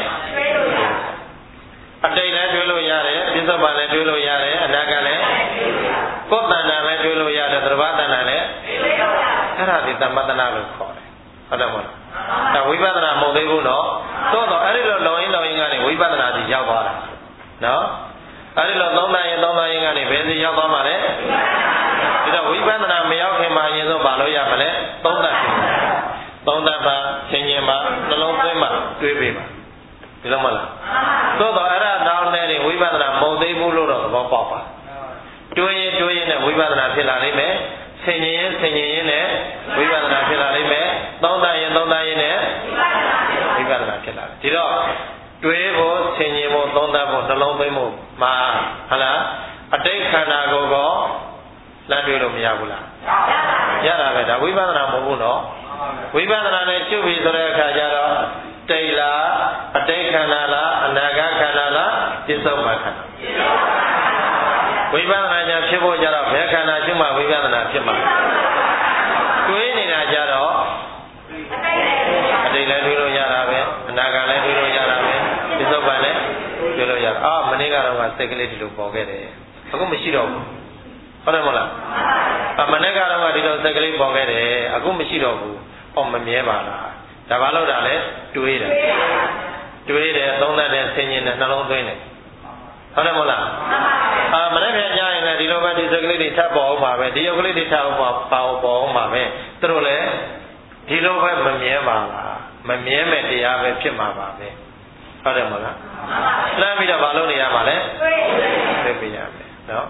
အတိတ်လည်းတွေးလို့ရတယ်ပြစ္ဆုတ်ပံလည်းတွေးလို့ရတယ်အနာဂတ်လည်းကိုယ်တဏ္ဍာလည်းတွေးလို့ရတယ်သရဝတဏ္ဍာလည်းအဲ့ဒါဒီသမတနာလို့ခေါ်တယ်ဟုတ်တယ်မဟုတ်လားဒါဝိပဿနာမဟုတ်သေးဘူးနော်သို့တော့အဲ့ဒီလိုလုံရင်းလုံရင်းကနေဝိပဿနာကြီးရောက်သွားတာနော်အဲ့ဒီလိုသုံးသပ်ရင်သုံးသပ်ရင်ကနေဘယ်စီရောက်သွားမှာလဲဒီတော့ဝိပဿနာမရောက်ခင်မှာအရင်ဆုံးဘာလို့ရမလဲသုံးသပ်ခြင်းသုံးသပ်ပါဆင်ခြင်ပါနှလုံးသွင်းပါတွေးပေးပါဒီလိုမလားသို့တော့အဲ့ဒါတောင်းတဲ့ဝိပဿနာမဟုတ်သေးဘူးလို့တော့သဘောပေါက်ပါတွေးရင်တွေးရင်နဲ့ဝိပဿနာဖြစ်လာနိုင်မယ်ဆင်ခြင်ရင်ဆင်ခြင်ရင်နဲ့ဝိပဿနာဖြစ်လာနိုင်မယ်သုံးသပ်ရင်သုံးသပ်ရင်နဲ့ဝိပဿနာဖြစ်လာတယ်ဒီတော့တွေးဖို့ဆင်ခြင်ဖို့သုံးသပ်ဖို့နှလုံးသွင်းဖို့မှာဟုတ်လားအတိတ်ခန္ဓာကိုယ်ကောလမ်းတွေးလို့မရဘူးလားရတာပဲဒါဝိပဿနာမဟုတ်ဘူးနော်ဝိပဿနာနဲ့ရှုပြီဆိုတဲ့အခါကျတော့တိတ်လားအတိတ်ခန္ဓာလားအနာဂတ်ခန္ဓာလားပြစ္ဆုတ်ပံခန္ဓာဝိပဿနာညာဖြစ်ဖို့ကြတော့ဘယ်ခန္ဓာရှုမှဝိပဿနာဖြစ်မှာတွေးနေတာကြတော့အတိတ်လည်းတွေးလို့ရတာပဲအနာဂတ်လည်းတွေးလို့ရတာပဲပြစ္ဆုတ်ပံလည်းတွေးလို့ရတာအာမနေ့ကတော့ကစိတ်ကလေးဒီလိုပေါ်ခဲ့တယ်အခုမရှိတော့ဘူးဟုတ်တယ်မလားအမနေ့ကတော့ကဒီလိုစိတ်ကလေးပေါ်ခဲ့တယ်အခုမရှိတော့ဘူးဟောမမြဲပါလားဒါဘာလို့တာလဲတွေးတယ်တွေးတယ်သုံးသပ်တယ်ဆင်ခြင်တယ်နှလုံးသွင်းတယ်ဟုတ်တယ်မလားအာမနေ့ကကြားရင်လည်းဒီလိုပဲဒီစိတ်ကလေးတွေထပ်ပေါ်အောင်ပါပဲဒီရုပ်ကလေးတွေထပ်အောင်ပါပေါ်အောင်ပါပဲသူတို့လည်းဒီလိုပဲမမြဲပါလားမမြဲမဲ့တရားပဲဖြစ်မှာပါပဲဟုတ်တယ်မလားလှမ်းပြီးတော့မလုပ်နေရမှာလဲသိပြရမယ်နော်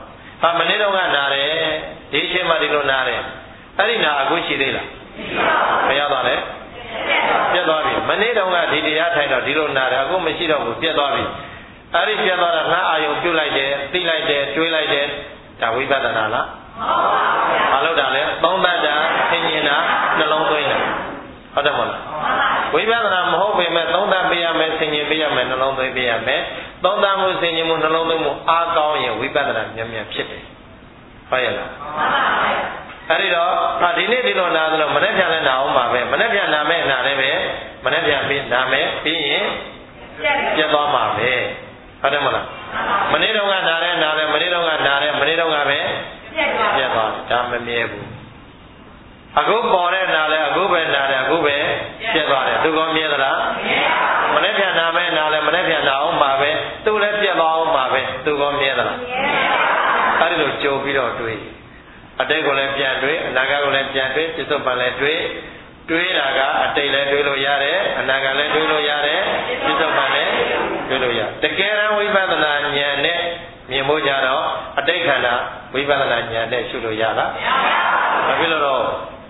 ဟာမနေ့တော့ကနာတယ်ဒီအချိန်မှဒီလိုနာတယ်အဲ့ဒီနာအခုရှိသေးလားမရပါနဲ့ပြတ်သွားပြီမနေ့တော့ကဒီတရားထိုင်တော့ဒီလိုနာတယ်အခုမရှိတော့ဘူးပြတ်သွားပြီအဲ့ဒီပြတ်သွားတာငါအာယုံပြုတ်လိုက်တယ်သိလိုက်တယ်တွေးလိုက်တယ်ဒါဝိပဿနာလားမဟုတ်ပါဘူးမလုပ်တာလဲသုံးသပ်တာသင်ញင်တာနှလုံးသွင်းတာဟုတ်တယ်မဟုတ်လားဝိပဿနာမဟုတ်ပေမဲ့သုံးသပ်ပေးရမယ်သင်ញင်ပေးရမယ်နှလုံးသွင်းပေးရမယ်သုံးသပ်မှုသင်ញင်မှုနှလုံးသွင်းမှုအားကောင်းရင်ဝိပဿနာမြန်မြန်ဖြစ်တယ်ဟုတ်ရဲ့လားမှန်ပါပါအဲ့ဒီတော့ဒီနေ့ဒီလိုနာသလိုမနေ့ပြန်လဲနာအောင်ပါပဲမနေ့ပြန်နာမဲ့နာလည်းပဲမနေ့ပြန်ပြီးနာမဲ့ပြီးရင်ပြတ်သွားမှာပဲဟုတ်တယ်မလားမနေ့တော့ကနာတယ်နာတယ်မနေ့တော့ကနာတယ်မနေ့တော့ကပဲပြတ်သွားဒါမမြဲဘူးအခုပေါ်တဲ့နာလဲအခုပဲနာတယ်အခုပဲပြတ်သွားတယ်သူကောမြဲသလားမနေ့ပြန်နာမဲ့နာလဲမနေ့ပြန်နာအောင်ပါပဲသူလည်းပြတ်သွားအောင်ပါပဲသူကောမြဲသလားအဲ့ဒီလိုကြိုပြီးတော့တွေးအတိတ်ကိုလည်းပြန်တွေးအနာဂတ်ကိုလည်းပြန်တွေးပြစ္ဆုတ်ပံလည်းတွေးတွေးတာကအတိတ်လည်းတွေးလို့ရတယ်အနာဂတ်လည်းတွေးလို့ရတယ်ပြစ္ဆုတ်ပံလည်းတွေးလို့ရတကယ်တမ်းဝိပဿနာဉာဏ်နဲ့မြင်ဖို့ကြတော့အတိတ်ခန္ဓာဝိပဿနာဉာဏ်နဲ့ရှုလို့ရလားမရပါဘူးဘာဖြစ်လို့တော့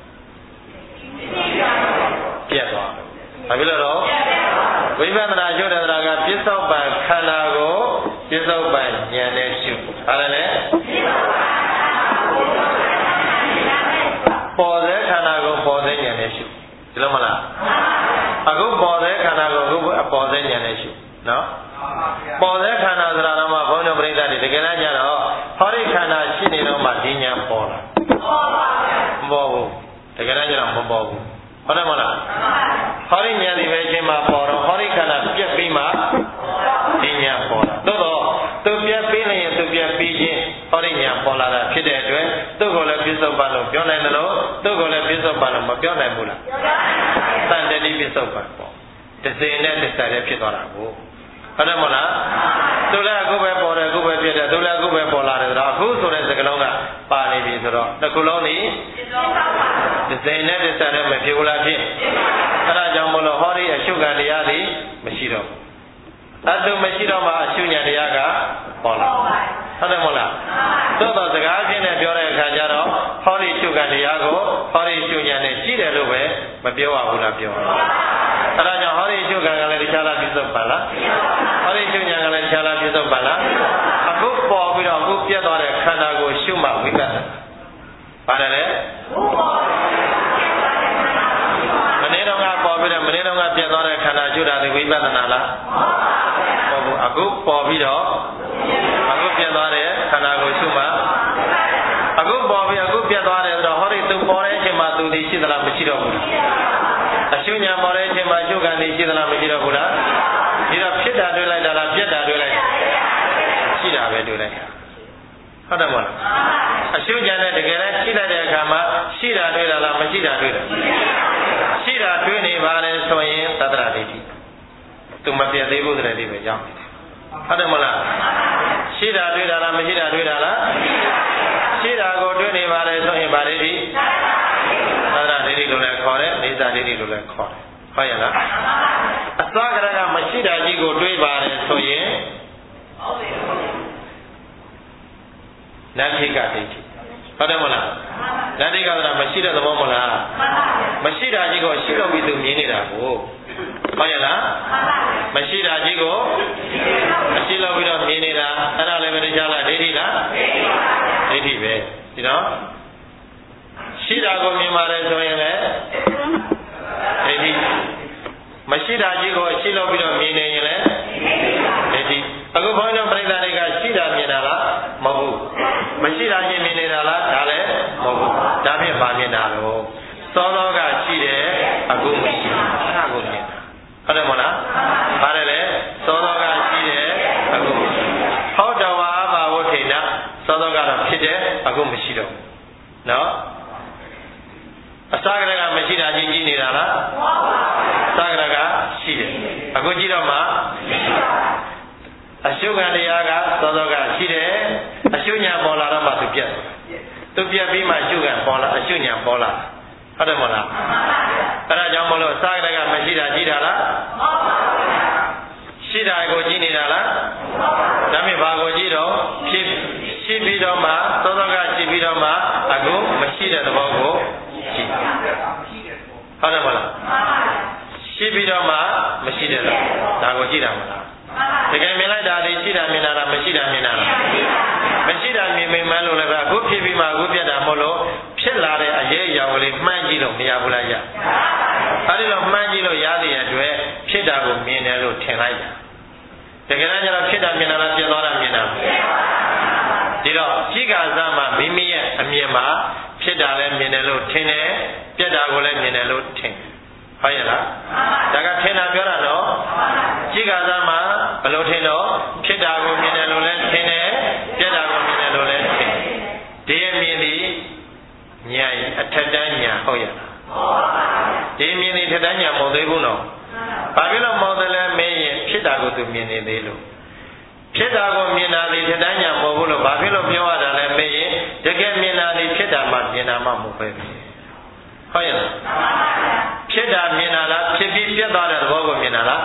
ပြတ်သွားဘာဖြစ်လို့တော့ဝိပဿနာရှုတဲ့တရားကပြစ္ဆုတ်ပံခန္ဓာကိုပြစ္ဆုတ်ပံဉာဏ်နဲ့ရှုဟာလည်းပေါ်တဲ့ခန္ဓာကိုပေါ်တဲ့ဉာဏ်နဲ့ရှုဒီလိုမလားအခုပေါ်တဲ့ခန္ဓာကိုအခုအပေါ်တဲ့ဉာဏ်နဲ့ရှုနော်ပေါ်တဲ့ခန္ဓာဆိုတာတော့မှဘုန်းတော်ပြိဿတွေတကယ်တမ်းကျတော့ဟောဒီခန္ဓာရှိနေတော့မှဒီဉာဏ်ပေါ်လာမပေါ်ဘူးတကယ်တမ်းကျတော့မပေါ်ဘူးဟုတ်တယ်မလားဟောဒီဉာဏ်ဒီပဲအချိန်မှာပေါ်တော့ဟောဒီခန္ဓာပြက်ပြီးမှဒီဉာဏ်ပေါ်လာသို့တော့သူပြက်ပြီးနေရင်သူပြက်ပြီးချင်းဟောဒီဉာဏ်ပေါ်လာတာဖြစ်တဲ့အတွက်သူ့ကိုလည်းပြစ္ဆုတ်ပံလို့ပြောနိုင်တယ်လို့သူ့ကိုလည်းပြစ္ဆုတ်ပံလို့မပြောနိုင်ဘူးလားတန်တတိပြစ္ဆုတ်ပံပေါ့တစေနဲ့တစ္ဆာလည်းဖြစ်သွားတာကိုဟုတ်တယ်မဟုတ်လားသူလည်းအခုပဲပေါ်တယ်အခုပဲဖြစ်တယ်သူလည်းအခုပဲပေါ်လာတယ်ဆိုတော့အခုဆိုတဲ့စကားလုံးကပါနေပြီဆိုတော့တစ်ခုလုံးนี่တစေနဲ့တစ္ဆာလည်းမဖြစ်ဘူးလားဖြစ်အဲဒါကြောင့်မလို့ဟောဒီအရှုခံတရားတွေမရှိတော့ဘူးအတုမရှိတော့မှအရှုညာတရားကပေါ်လာဟုတ်တယ်မဟုတ်လားသို့တော့စကားချင်းနဲ့ပြောတဲ့အခါကျတော့ဟောဒီရှုခံတရားကိုဟောဒီရှုညာနဲ့ရှိတယ်လို့ပဲမပြောရဘူးလားပြောအဲဒါကြောင့်ဟောဒီရှုခံကလည်းတခြားလားပြစ္ဆုတ်ပါလားဟောဒီရှုညာကလည်းတခြားလားပြစ္ဆုတ်ပါလားအခုပေါ်ပြီးတော့အခုပြတ်သွားတဲ့ခန္ဓာကိုရှုမှဝိပဿနာပါတယ်လေမနေ့တော့ကပေါ်ပြီးတော့မနေ့တော့ကပြတ်သွားတဲ့ခန္ဓာရှုတာဒီဝိပဿနာလားဟုတ်ဘူးအခုပေါ်ပြီးတော့အခုပြတ်သွားတဲ့ခန္ဓာကိုရှုမှအခုပေါ်ပြီးအခုပြတ်သွားတယ်ဆိုတော့ဟောဒီသူပေါ်တဲ့အချိန်မှာသူဒီရှိသလားမရှိတော့ဘူးအရှုညာပေါ်တဲ့အချိန်မှာရှုခံနေရှိသလားမရှိတော့ဘူးလားဒီတော့ဖြစ်တာတွေ့လိုက်တာလားပြတ်တာတွေ့လိုက်တာရှိတာပဲတွေ့လိုက်တာဟုတ်တယ်မဟုတ်လားအရှုညာနဲ့တကယ်လည်းရှိလိုက်တဲ့အခါမှာရှိတာတွေ့တာလားမရှိတာတွေ့တာရှိတာတွေ့နေပါလေဆိုရင်သတ္တရဒိဋ္ဌိသူမပြတ်သေးဘူးဆိုတဲ့ဒီပဲရောက်နေတယ်ဟုတ်တယ်မဟုတ်လားရှိတာတွေ့တာလားမရှိတာတွေ့တာလားရှိတာကိုတွေ့နေပါလေဆိုရင်ဗာဒိဋ္ဌိသတ္တရဒိဋ္ဌိလို့လည်းခေါ်တယ်နေသာဒိဋ္ဌိလို့လည်းခေါ်တယ်ဟုတ်ရဲ့လားအစကရကမရှိတာကြီးကိုတွေးပါတယ်ဆိုရင်နတ္ထိကဒိဋ္ဌိဟုတ်တယ်မဟုတ်လားနတ္ထိကဆိုတာမရှိတဲ့သဘောမဟုတ်လားမရှိတာကြီးကိုရှိလို့ပြီးသူမြင်နေတာကိုဟုတ်ရဲ့လားမရှိတာကြီးကိုမရှိလို့ပြီးတော့မြင်နေတာအဲ့ဒါလည်းပဲကြားလားဒိဋ္ဌိလားဒိဋ္ဌိပဲဒီတော့ရှိတာကိုမြင်ပါတယ်ဆိုရင်လည်းဒိဋ္ဌိမရှိတာကြီးကိုရှိလို့ပြီးတော့မြင်နေရင်လည်းဒိဋ္ဌိအခုဘုန်းကြီးတို့ပြိဿတွေကရှိတာမြင်တာလားမဟုတ်ဘူးမရှိတာချင်းမြင်နေတာလားဒါလည်းမဟုတ်ဘူးဒါဖြင့်ဗာမြင်တာလို့သောသောကရှိတယ်အခုမရှိဘူးအဲ့ဒါကိုမြင်တာဟုတ်တယ်မဟုတ်လားဗာတယ်လေသောသောကရှိတယ်အခုမရှိဘူးဟောတော်ဝါအဘာဝဋ္ဌိနသောသောကတော့ဖြစ်တယ်အခုမရှိတော့ဘူးနော်အစကတည်းကမရှိတာချင်းကြည့်နေတာလားအစကတည်းကရှိတယ်အခုကြည့်တော့မှအရှုခံတရားကသောသောကရှိတယ်အရှုညာပေါ်လာတော့မှသူပြတ်သူပြတ်ပြီးမှအရှုခံပေါ်လာအရှုညာပေါ်လာဟုတ်တယ်မဟုတ်လားအဲ့ဒါကြောင့်မလို့အစကတည်းကမရှိတာကြည့်တာလားရှိတာကိုကြည့်နေတာလားဒါပေမဲ့ဘာကိုကြည့်တော့ဖြစ်ရှရှိပြီးတော့မှသောသောကရှိပြီးတော့မှအခုမရှိတဲ့သဘောကိုကြည့်ဟုတ်တယ်မလားရှိပြီးတော့မှမရှိတဲ့သဘောဒါကိုကြည့်တာမလားတကယ်မြင်လိုက်တာဒီရှိတာမြင်တာလားမရှိတာမြင်တာလားမရှိတာမြင်မိမှန်းလို့လည်းပဲအခုဖြစ်ပြီးမှအခုပြတ်တာမဟုတ်လို့ဖြစ်လာတဲ့အရေးအရာကိုလေးမှန်းကြည့်လို့မရဘူးလားရအဲဒီလိုမှန်းကြည့်လို့ရတဲ့အတွက်ဖြစ်တာကိုမြင်တယ်လို့ထင်လိုက်တာတကယ်တမ်းကျတော့ဖြစ်တာမြင်တာလားပြတ်သွားတာမြင်တာဒီတော့ရှိကစားမှာမိမိရဲ့အမြင်မှာဖြစ်တာလည်းမြင်တယ်လို့ထင်တယ်ပြတ်တာကိုလည်းမြင်တယ်လို့ထင်ဟုတ်ရဲ့လားဒါကထင်တာပြောတာနော်ရှိကစားမှာဘယ်လိုထင်တော့ဖြစ်တာကိုမြင်တယ်လို့လည်းထင်တယ်ပြတ်တာကိုမြင်တယ်လို့လည်းထင်ဒီအမြင်ဒီညာအထက်တန်းညာဟုတ်ရဲ့လားဒီမြင်ဒီထက်တန်းညာမဟုတ်သေးဘူးနော်ဘာဖြစ်လို့မဟုတ်တယ်လဲမင်းရင်ဖြစ်တာကိုသူမြင်နေသေးလို့ဖြစ်တာကိုမြင်တာဒီထက်တန်းညာမဟုတ်ဘူးလို့ဘာဖြစ်လို့ပြောရတာလဲမင်းရင်တကယ်မြင်တာဒီဖြစ်တာမှမြင်တာမှမဟုတ်ပဲဟုတ်ရဲ့လားဖြစ်တာမြင်တာလားဖြစ်ပြီးပြတ်သွားတဲ့သဘောကိုမြင်တာလား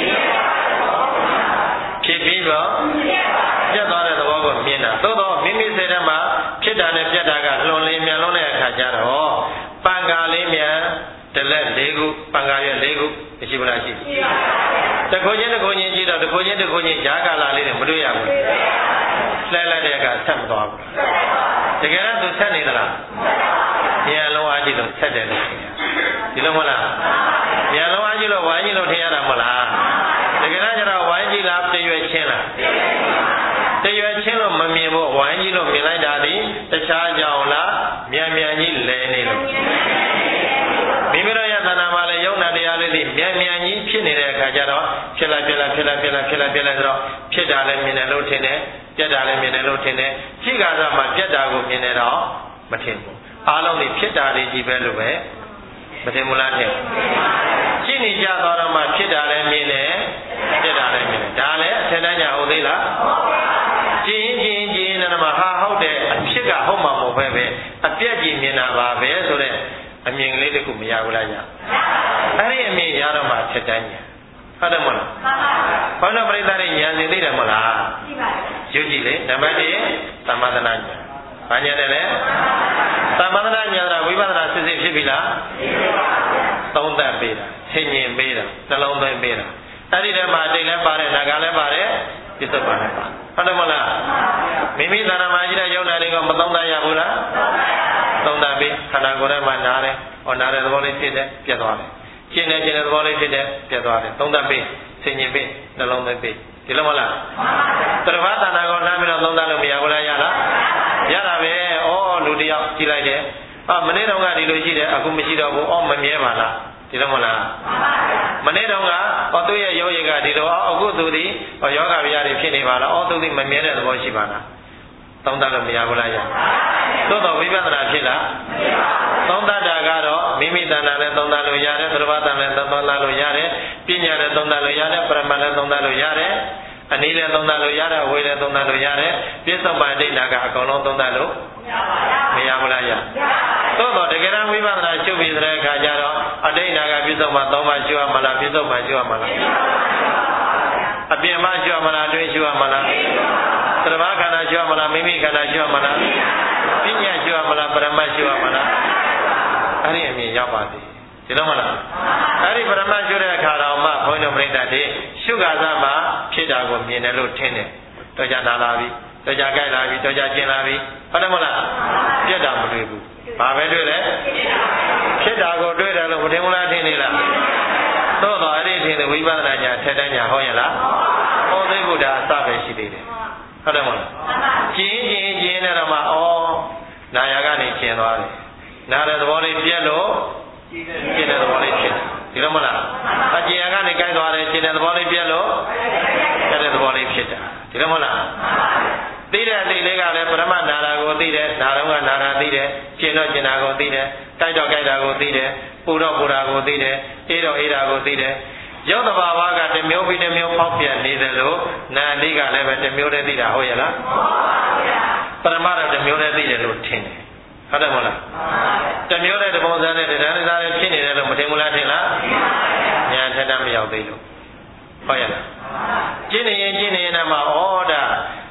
ဖြစ်ပြီးတော့ပြတ်သွားတဲ့သဘောကိုမြင်တာသို့တော့မိမိစိတ်ထဲမှာဖြစ်တာနဲ့ပြတ်တာကလွန်လင်းမြန်လုံးတဲ့အခါကျတော့ပံကာလေးမြန်တလက်၄ခုပံကာရွက်၄ခုမရှိဘူးလားရှိတခုချင်းတခုချင်းကြည့်တော့တခုချင်းတခုချင်းဈာကာလလေးတွေမတွေ့ရဘူးလှဲလိုက်တဲ့အခါဆက်မသွားဘူးတကယ်တော့သူဆက်နေသလားမြန်လုံးအားကြည့်လို့ဆက်တယ်လို့ဒီလိုမဟုတ်လားမြန်လုံးအားကြည့်လို့ဝိုင်းကြည့်လို့ထင်ရတာမဟုတ်လားတကယ်တော့ကျတော့ဝိုင်းကြည့်လားတရွယ်ချင်းလားတရွယ်ချင်းလို့မမြင်ဘူးဝိုင်းကြည့်လို့မြင်လိုက်တာဒီတခြားကြောင်လားမြန်မြန်ကြီးလဲနေလို့မိမိတို့ရဲ့သဏ္ဍာန်မှာလည်းယုံနာတရားလေးတွေမြန်မြန်ကြီးဖြစ်နေတဲ့အခါကျတော့ဖြစ်လိုက်ဖြစ်လိုက်ဖြစ်လိုက်ဖြစ်လိုက်ဖြစ်လိုက်ဖြစ်လိုက်ဆိုတော့ဖြစ်တာလည်းမြင်တယ်လို့ထင်တယ်ပြတ်တာလည်းမြင်တယ်လို့ထင်တယ်ရှိကစားမှာပြတ်တာကိုမြင်နေတော့မထင်ဘူးအားလုံးတွေဖြစ်တာတွေကြီးပဲလို့ပဲမထင်ဘူးလားထင်ရှိနေကြတော့မှဖြစ်တာလည်းမြင်တယ်ပြတ်တာလည်းမြင်တယ်ဒါလည်းအထက်တန်းညာဟုတ်သေးလားကျင်းကျင်းကျင်းနဲ့မှဟာဟုတ်တယ်အဖြစ်ကဟုတ်မှာမဟုတ်ပဲပဲအပြက်ကြီးမြင်တာပါပဲဆိုတဲ့အမြင်ကလေးတခုမရဘူးလားရအဲ့ဒီအမြင်ရတော့မှထက်တန်းညာဟုတ်တယ်မလားဘုန်းတော်ပရိသတ်ရဲ့ဉာဏ်စီသိတယ်မလားသိပါဘူးယူကြည့်လေနံပါတ်၁သမထနာဉာဏ်ဘာဉာဏ်လဲလဲသမထနာဉာဏ်ကဝိပဿနာစစ်စစ်ဖြစ်ပြီလားသုံးသပ်ပေးတာဆင်ញင်ပေးတာနှလုံးသွင်းပေးတာအဲ့ဒီထဲမှာတိတ်လည်းပါတယ်နာကလည်းပါတယ်ပြစ္ဆုတ်ပါလည်းပါဟုတ်တယ်မလားမိမိသဏ္ဍာန်မှာရှိတဲ့ယုံနာတွေကမသုံးသပ်ရဘူးလားသုံးသပ်ပြီးခန္ဓာကိုယ်ထဲမှာနားတယ်ဟောနားတဲ့သဘောလေးဖြစ်တယ်ပြတ်သွားတယ်ရှင်းတယ်ရှင်းတဲ့သဘောလေးဖြစ်တယ်ပြတ်သွားတယ်သုံးသပ်ပြီးဆင်ញင်ပြီးနှလုံးသွင်းပြီးဒီလိုမလားတရဘာသဏ္ဍာန်ကိုနားပြီးတော့သုံးသပ်လို့မရဘူးလားရလားရတာပဲဩလူတယောက်ကြည့်လိုက်တယ်အာမနေ့တုန်းကဒီလိုရှိတယ်အခုမရှိတော့ဘူးဩမမြဲပါလားဒီလိုမလားမနေ့တုန်းကဟောသူ့ရဲ့ယောဂီကဒီလိုအခုသူဒီဟောယောဂဗျာတွေဖြစ်နေပါလားဩသူဒီမမြဲတဲ့သဘောရှိပါလားသုံးသပ်လို့မရဘူးလားရသို့တော့ဝိပဿနာဖြစ်လားသုံးသပ်တာကတော့မိမိတဏ္ဍာနဲ့သုံးသပ်လို့ရတယ်သရဝတ္တနဲ့သုံးသပ်လို့ရတယ်ပညာနဲ့သုံးသပ်လို့ရတယ်ပရမတ်နဲ့သုံးသပ်လို့ရတယ်အနည်းနဲ့သုံးသပ်လို့ရတယ်ဝေနဲ့သုံးသပ်လို့ရတယ်ပြစ္ဆုတ်ပန်ဒိဋ္ဌာကအကုန်လုံးသုံးသပ်လို့မရဘူးလားရသို့တော့တကယ်တမ်းဝိပဿနာရှုပြီးတဲ့အခါကျတော့အဒိဋ္ဌာကပြစ္ဆုတ်ပန်သုံးပါးရှုရမလားပြစ္ဆုတ်ပန်ရှုရမလားအပြင်မှာရှုရမလားအတွင်းရှုရမလားသရမခန္ဓာရှုရမလားမိမိခန္ဓာရှုရမလားပညာရှုရမလားပရမတ်ရှုရမလားအဲ့ဒီအမြင်ရောက်ပါသည်ဒီလိုမလားအဲ့ဒီပရမတ်ရှုတဲ့အခါတော့မှဘုန်းတော်ပြိတ္တတွေရှုခါစားမှာဖြစ်တာကိုမြင်တယ်လို့ထင်တယ်တော့ကြနာလာပြီတော့ကြကြိုက်လာပြီတော့ကြကျင်လာပြီဟုတ်တယ်မလားပြတ်တာမတွေ့ဘူးဘာပဲတွေ့လဲဖြစ်တာကိုတွေ့တယ်လို့မထင်ဘူးလားထင်နေလားသို့တော့အဲ့ဒီထင်တဲ့ဝိပဿနာညာထက်တန်းညာဟောရလားဟောသိဖို့ဒါအစပဲရှိသေးတယ်ဟုတ်တယ်မလားကျင်းကျင်းကျင်းနဲ့တော့မှဩနာယာကနေကျင်သွားတယ်နာတဲ့သဘောလေးပြက်လို့ကျင်တဲ့သဘောလေးဖြစ်တယ်ဒီလိုမလားအကျင်ယာကနေကြိုက်သွားတယ်ကျင်တဲ့သဘောလေးပြက်လို့ကျတဲ့သဘောလေးဖြစ်တာဒီလိုမလားသိတဲ့အသိလေးကလည်းပရမနာရာကိုသိတယ်နာတော့ကနာရာသိတယ်ကျင်တော့ကျင်တာကိုသိတယ်ကြိုက်တော့ကြိုက်တာကိုသိတယ်ပူတော့ပူတာကိုသိတယ်အေးတော့အေးတာကိုသိတယ်ရုပ်တဘာဝကတစ်မျိုးပြီးတစ်မျိုးပေါက်ပြန်နေတယ်လို့နာတိကလည်းပဲတစ်မျိုးတည်းသိတာဟုတ်ရဲ့လားပရမတော့တစ်မျိုးတည်းသိတယ်လို့ထင်တယ်ဟုတ်တယ်မဟုတ်လားတစ်မျိုးတည်းတစ်ပုံစံနဲ့တရားတရားတွေဖြစ်နေတယ်လို့မထင်ဘူးလားထင်လားညာထက်တမ်းမရောက်သေးလို့ဟုတ်ရဲ့လားကျင့်နေရင်ကျင့်နေရင်မှဩဒါ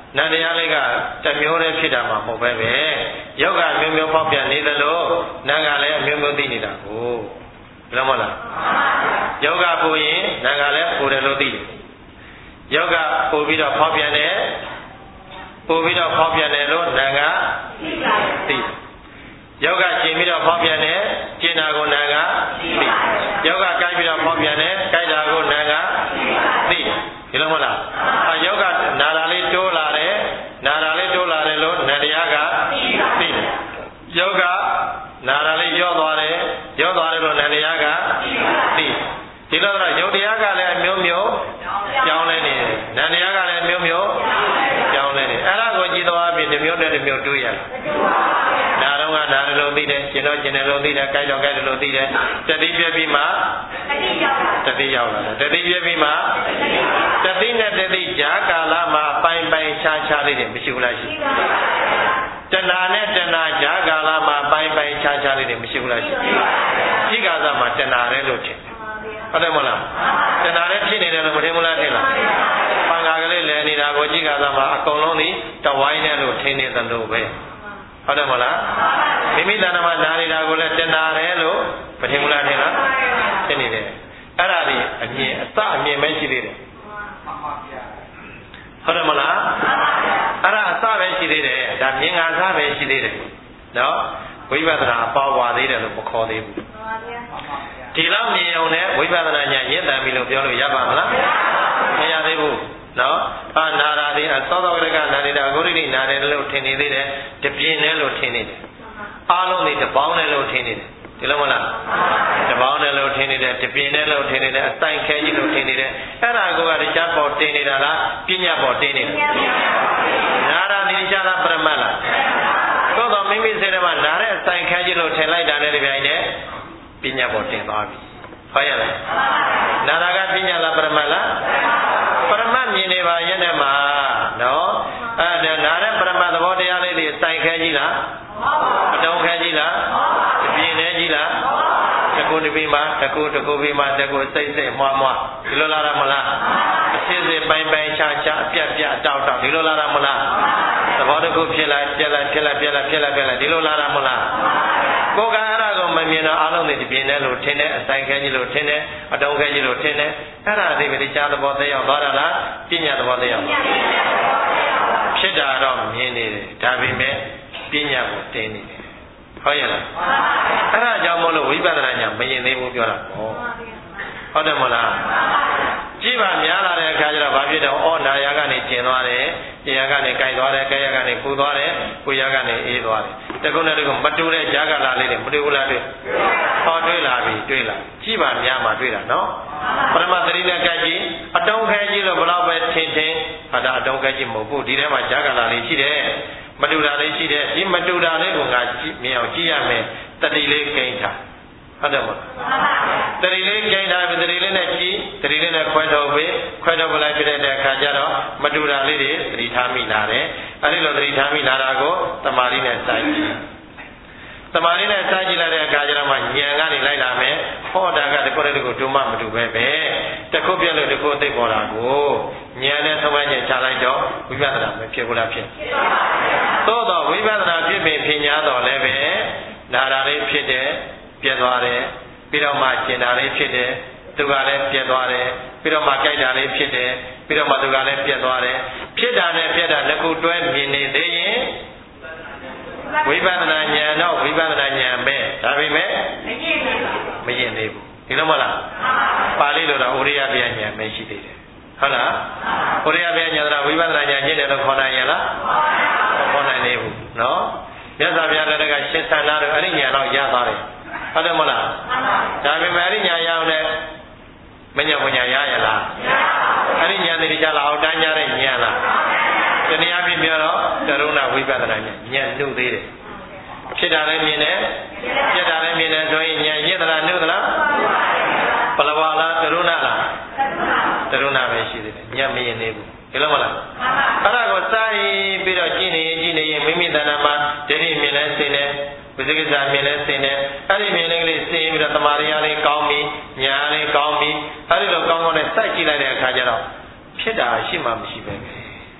နန္တရားလေးကတမျိုးနဲ့ဖြစ်တာမှမဟုတ်ပဲပဲယောဂမျိုးမျိုးပေါက်ပြန်နေသလိုနာကလည်းအမျိုးမျိုးသိနေတာကိုဘယ်လိုမလားယောဂပူရင်နာကလည်းပူတယ်လို့သိတယ်ယောဂပူပြီးတော့ပေါက်ပြန်တယ်ပူပြီးတော့ပေါက်ပြန်တယ်လို့နာကသိတယ်ယောဂကျင်ပြီးတော့ပေါက်ပြန်တယ်ကျင်တာကိုနာကသိယောဂကိုက်ပြီးတော့ပေါက်ပြန်တယ်ကိုက်တာကိုနာကသိဒီလိုမလားအယောဂနာတာလေးတိုးလာတယ်နာတာလေးတိုးလာတယ်လို့နန္တရားကသိတယ်ယောဂနာတာလေးရော့သွားတယ်ရော့သွားတယ်လို့နန္တရားကသိဒီလိုတော့ယုတ်တရားကလည်းမျိုးမျိုးကြောင်းလဲနေတယ်နန္တရားကလည်းမျိုးမျိုးကြောင်းလဲနေအဲ့ဒါကိုကြည့်သွားပြီးဒီမျိုးနဲ့ဒီမျိုးတွေ့ရနာတော့ကနာတယ်လို့သိတယ်ကျင်တော့ကျင်တယ်လို့သိတယ်ကြိုက်တော့ကြိုက်တယ်လို့သိတယ်တတိပြပြီးမှတတိရောက်လာတယ်တတိပြပြီးမှတတိနဲ့တတိဈာကာလမှာပိုင်ပိုင်ခြားခြားလေးတွေမရှိဘူးလားရှိတဏှာနဲ့တဏှာဈာကာလမှာပိုင်ပိုင်ခြားခြားလေးတွေမရှိဘူးလားရှိရှိကာလမှာတဏှာရဲလို့ထင်တယ်ဟုတ်တယ်မလားတဏှာရဲဖြစ်နေတယ်လို့မထင်ဘူးလားထင်လားပင်္ဂါကလေးလဲနေတာကိုရှိကာလမှာအကုန်လုံးဒီတဝိုင်းနဲ့လို့ထင်နေသလိုပဲဟုတ်တယ်မလားမိမိတဏ္ဍာမှာနားနေတာကိုလည်းတဏှာရဲလို့မထင်ဘူးလားထင်လားထင်နေတယ်အဲ့ဒါဒီအမြင်အစအမြင်ပဲရှိသေးတယ်ဟုတ်တယ်မလားအဲ့ဒါအစပဲရှိသေးတယ်ဒါမြင်ငါအစပဲရှိသေးတယ်နော်ဝိပဿနာပေါဝါသေးတယ်လို့မခေါ်သေးဘူးဒီလောက်မြင်ုံနဲ့ဝိပဿနာညာရင့်တန်ပြီလို့ပြောလို့ရပါမလားမရသေးဘူးနော်အာနာရာဒီအသောသောကရကနာနေတာအဂုရိတိနာတယ်လို့ထင်နေသေးတယ်တပြင်းနဲ့လို့ထင်နေတယ်အားလုံးဒီတပေါင်းနဲ့လို့ထင်နေတယ်ဒီလိုမလားတပေါင်းနဲ့လို့ထင်နေတယ်တပြင်းနဲ့လို့ထင်နေတယ်အတိုင်ခဲကြီးလို့ထင်နေတယ်အဲ့ဒါကတရားပေါ်တင်နေတာလားပညာပေါ်တင်နေတာနာရာဒီတရားလားပရမတ်လားသို့တော့မိမိစိတ်ထဲမှာနာတဲ့အတိုင်ခဲကြီးလို့ထင်လိုက်တာနဲ့ဒီပြိုင်နဲ့ပညာပေါ်တင်သွားပြီဟုတ်ရလားနာရာကပညာလားပရမတ်လားပရမတ်မြင်နေပါရဲ့နဲ့မှာနော်အဲ့ဒါနာတဲ့ပရမတ်သဘောတရားလေးတွေတိုင်ခဲကြီးလားအတုံးခဲကြီးလားတပြင်းနဲ့ကြီးလားတကူတပိမှာတကူတကူပိမှာတကူစိတ်စိတ်မွားမွားဒီလိုလာတာမလားအစစ်စစ်ပိုင်ပိုင်ချာချာအပြတ်ပြတ်တောက်တောက်ဒီလိုလာတာမလားသဘောတကူဖြစ်လိုက်ပြက်လိုက်ဖြစ်လိုက်ပြက်လိုက်ဖြစ်လိုက်ပြက်လိုက်ဒီလိုလာတာမလားကိုယ်ကအဲ့ဒါကိုမမြင်တော့အားလုံးတွေပြင်းတယ်လို့ထင်တယ်အဆိုင်ခဲကြီးလို့ထင်တယ်အတုံးခဲကြီးလို့ထင်တယ်အဲ့ဒါသိပြီတရားသဘောသက်ရောက်သွားတာလားပညာသဘောသက်ရောက်ဖြစ်တာတော့မြင်နေတယ်ဒါပေမဲ့ပညာကိုတင်းနေတယ်ဟုတ်ရဲ့လားအဲ့ဒါကြောင့်မို့လို့ဝိပဿနာညာမရင်သေးဘူးပြောတာပေါ့ဟုတ်တယ်မလားကြည့်ပါများလာတဲ့အခါကျတော့ဘာဖြစ်တော့ဩနာယာကနေကျင်သွားတယ်ကျင်ယာကနေကြိုက်သွားတယ်ကြိုက်ယာကနေပူသွားတယ်ပူယာကနေအေးသွားတယ်တကုနဲ့တကုမတူတဲ့ဈာကလာလေးတွေမတူဘူးလားတွေ့ဟောတွေ့လာပြီတွေ့လာကြည့်ပါများမှတွေ့တာနော်ပရမသတိနဲ့ကြိုက်ကြည့်အတုံးခဲကြီးလို့ဘလောက်ပဲထင်ထင်ဟာဒါအတုံးခဲကြီးမဟုတ်ဘူးဒီထဲမှာဈာကလာလေးရှိတယ်မတူတာလေးရှိတယ်ဒီမတူတာလေးကိုငါကြည့်မြင်အောင်ကြည့်ရမယ်တတိလေးကိန်းထားဟုတ်တယ်မဟုတ်တတိလေးကိန်းထားပြီတတိလေးနဲ့ကြည့်တတိလေးနဲ့ခွဲထုတ်ပြီးခွဲထုတ်ပလိုက်ပြတဲ့အခါကျတော့မတူတာလေးတွေသတိထားမိလာတယ်အဲဒီလိုသတိထားမိလာတာကိုတမာရီနဲ့စိုက်ကြည့်တမာရီနဲ့စိုက်ကြည့်လိုက်တဲ့အခါကျတော့မှဉာဏ်ကနေလိုက်လာမယ်ဟောတာကတခုတည်းတခုဒုမမတူပဲပဲတခုပြက်လို့တခုသိပေါ်တာကိုဉာဏ်နဲ့သုံးပိုင်းချလိုက်တော့ဝိပဿနာမဖြစ်ဘူးလားဖြစ်သို့တော့ဝိပဿနာဖြစ်ပြီးဖြစ်냐တော့လည်းပဲနာတာလေးဖြစ်တယ်ပြက်သွားတယ်ပြီးတော့မှကျင်တာလေးဖြစ်တယ်သူကလည်းပြက်သွားတယ်ပြီးတော့မှကြိုက်တာလေးဖြစ်တယ်ပြီးတော့မှသူကလည်းပြက်သွားတယ်ဖြစ်တာနဲ့ပြက်တာတစ်ခုတွဲမြင်နေသေးရင်ဝိပဿနာဉာဏ်တော့ဝိပဿနာဉာဏ်ပဲဒါပေမဲ့မမြင်သေးဘူးဒီလိုမလားပါဠိလိုတော့ဥရိယပြဉာဏ်ပဲရှိသေးတယ်ဟုတ်လားဥရိယပြဉာဏ်တော့ဝိပဿနာဉာဏ်ကျင့်တယ်လို့ခေါ်နိုင်ရလားခေါ်နိုင်သေးဘူးနော်မြတ်စွာဘုရားတည်းကရှင်းသန္တာတို့အဲ့ဒီဉာဏ်တော့ရသွားတယ်ဟုတ်တယ်မလားဒါပေမဲ့အဲ့ဒီဉာဏ်ရအောင်လည်းမဉဏ်ပညာရရလားအဲ့ဒီဉာဏ်တွေကြလားအောက်တန်းကြတဲ့ဉာဏ်လားတနည်းအားဖြင့်ပြောတော့ကရုဏာဝိပဿနာဉာဏ်ဉာဏ်နှုတ်သေးတယ်ဖြစ်တာလည်းမြင်တယ်ပြက်တာလည်းမြင်တယ်ဆိုရင်ဉာဏ်ရစ်သလားနှုတ်သလားပလဝါလားကရုဏာလားကရုဏာပဲရှိသေးတယ်ဉာဏ်မမြင်သေးဘူးဒီလိုမလားအဲ့ဒါကိုစာရင်ပြီးတော့ကြည့်နေရင်ကြည့်နေရင်မိမိတဏ္ဍာမှာဒိဋ္ဌိမြင်လဲသိနေဝိသေကိစ္စမြင်လဲသိနေအဲ့ဒီမြင်လေးကလေးသိပြီးတော့တမာရိယာလေးကောင်းပြီညာလေးကောင်းပြီအဲ့ဒီလိုကောင်းကောင်းနဲ့စိုက်ကြည့်လိုက်တဲ့အခါကျတော့ဖြစ်တာရှိမှမရှိပဲ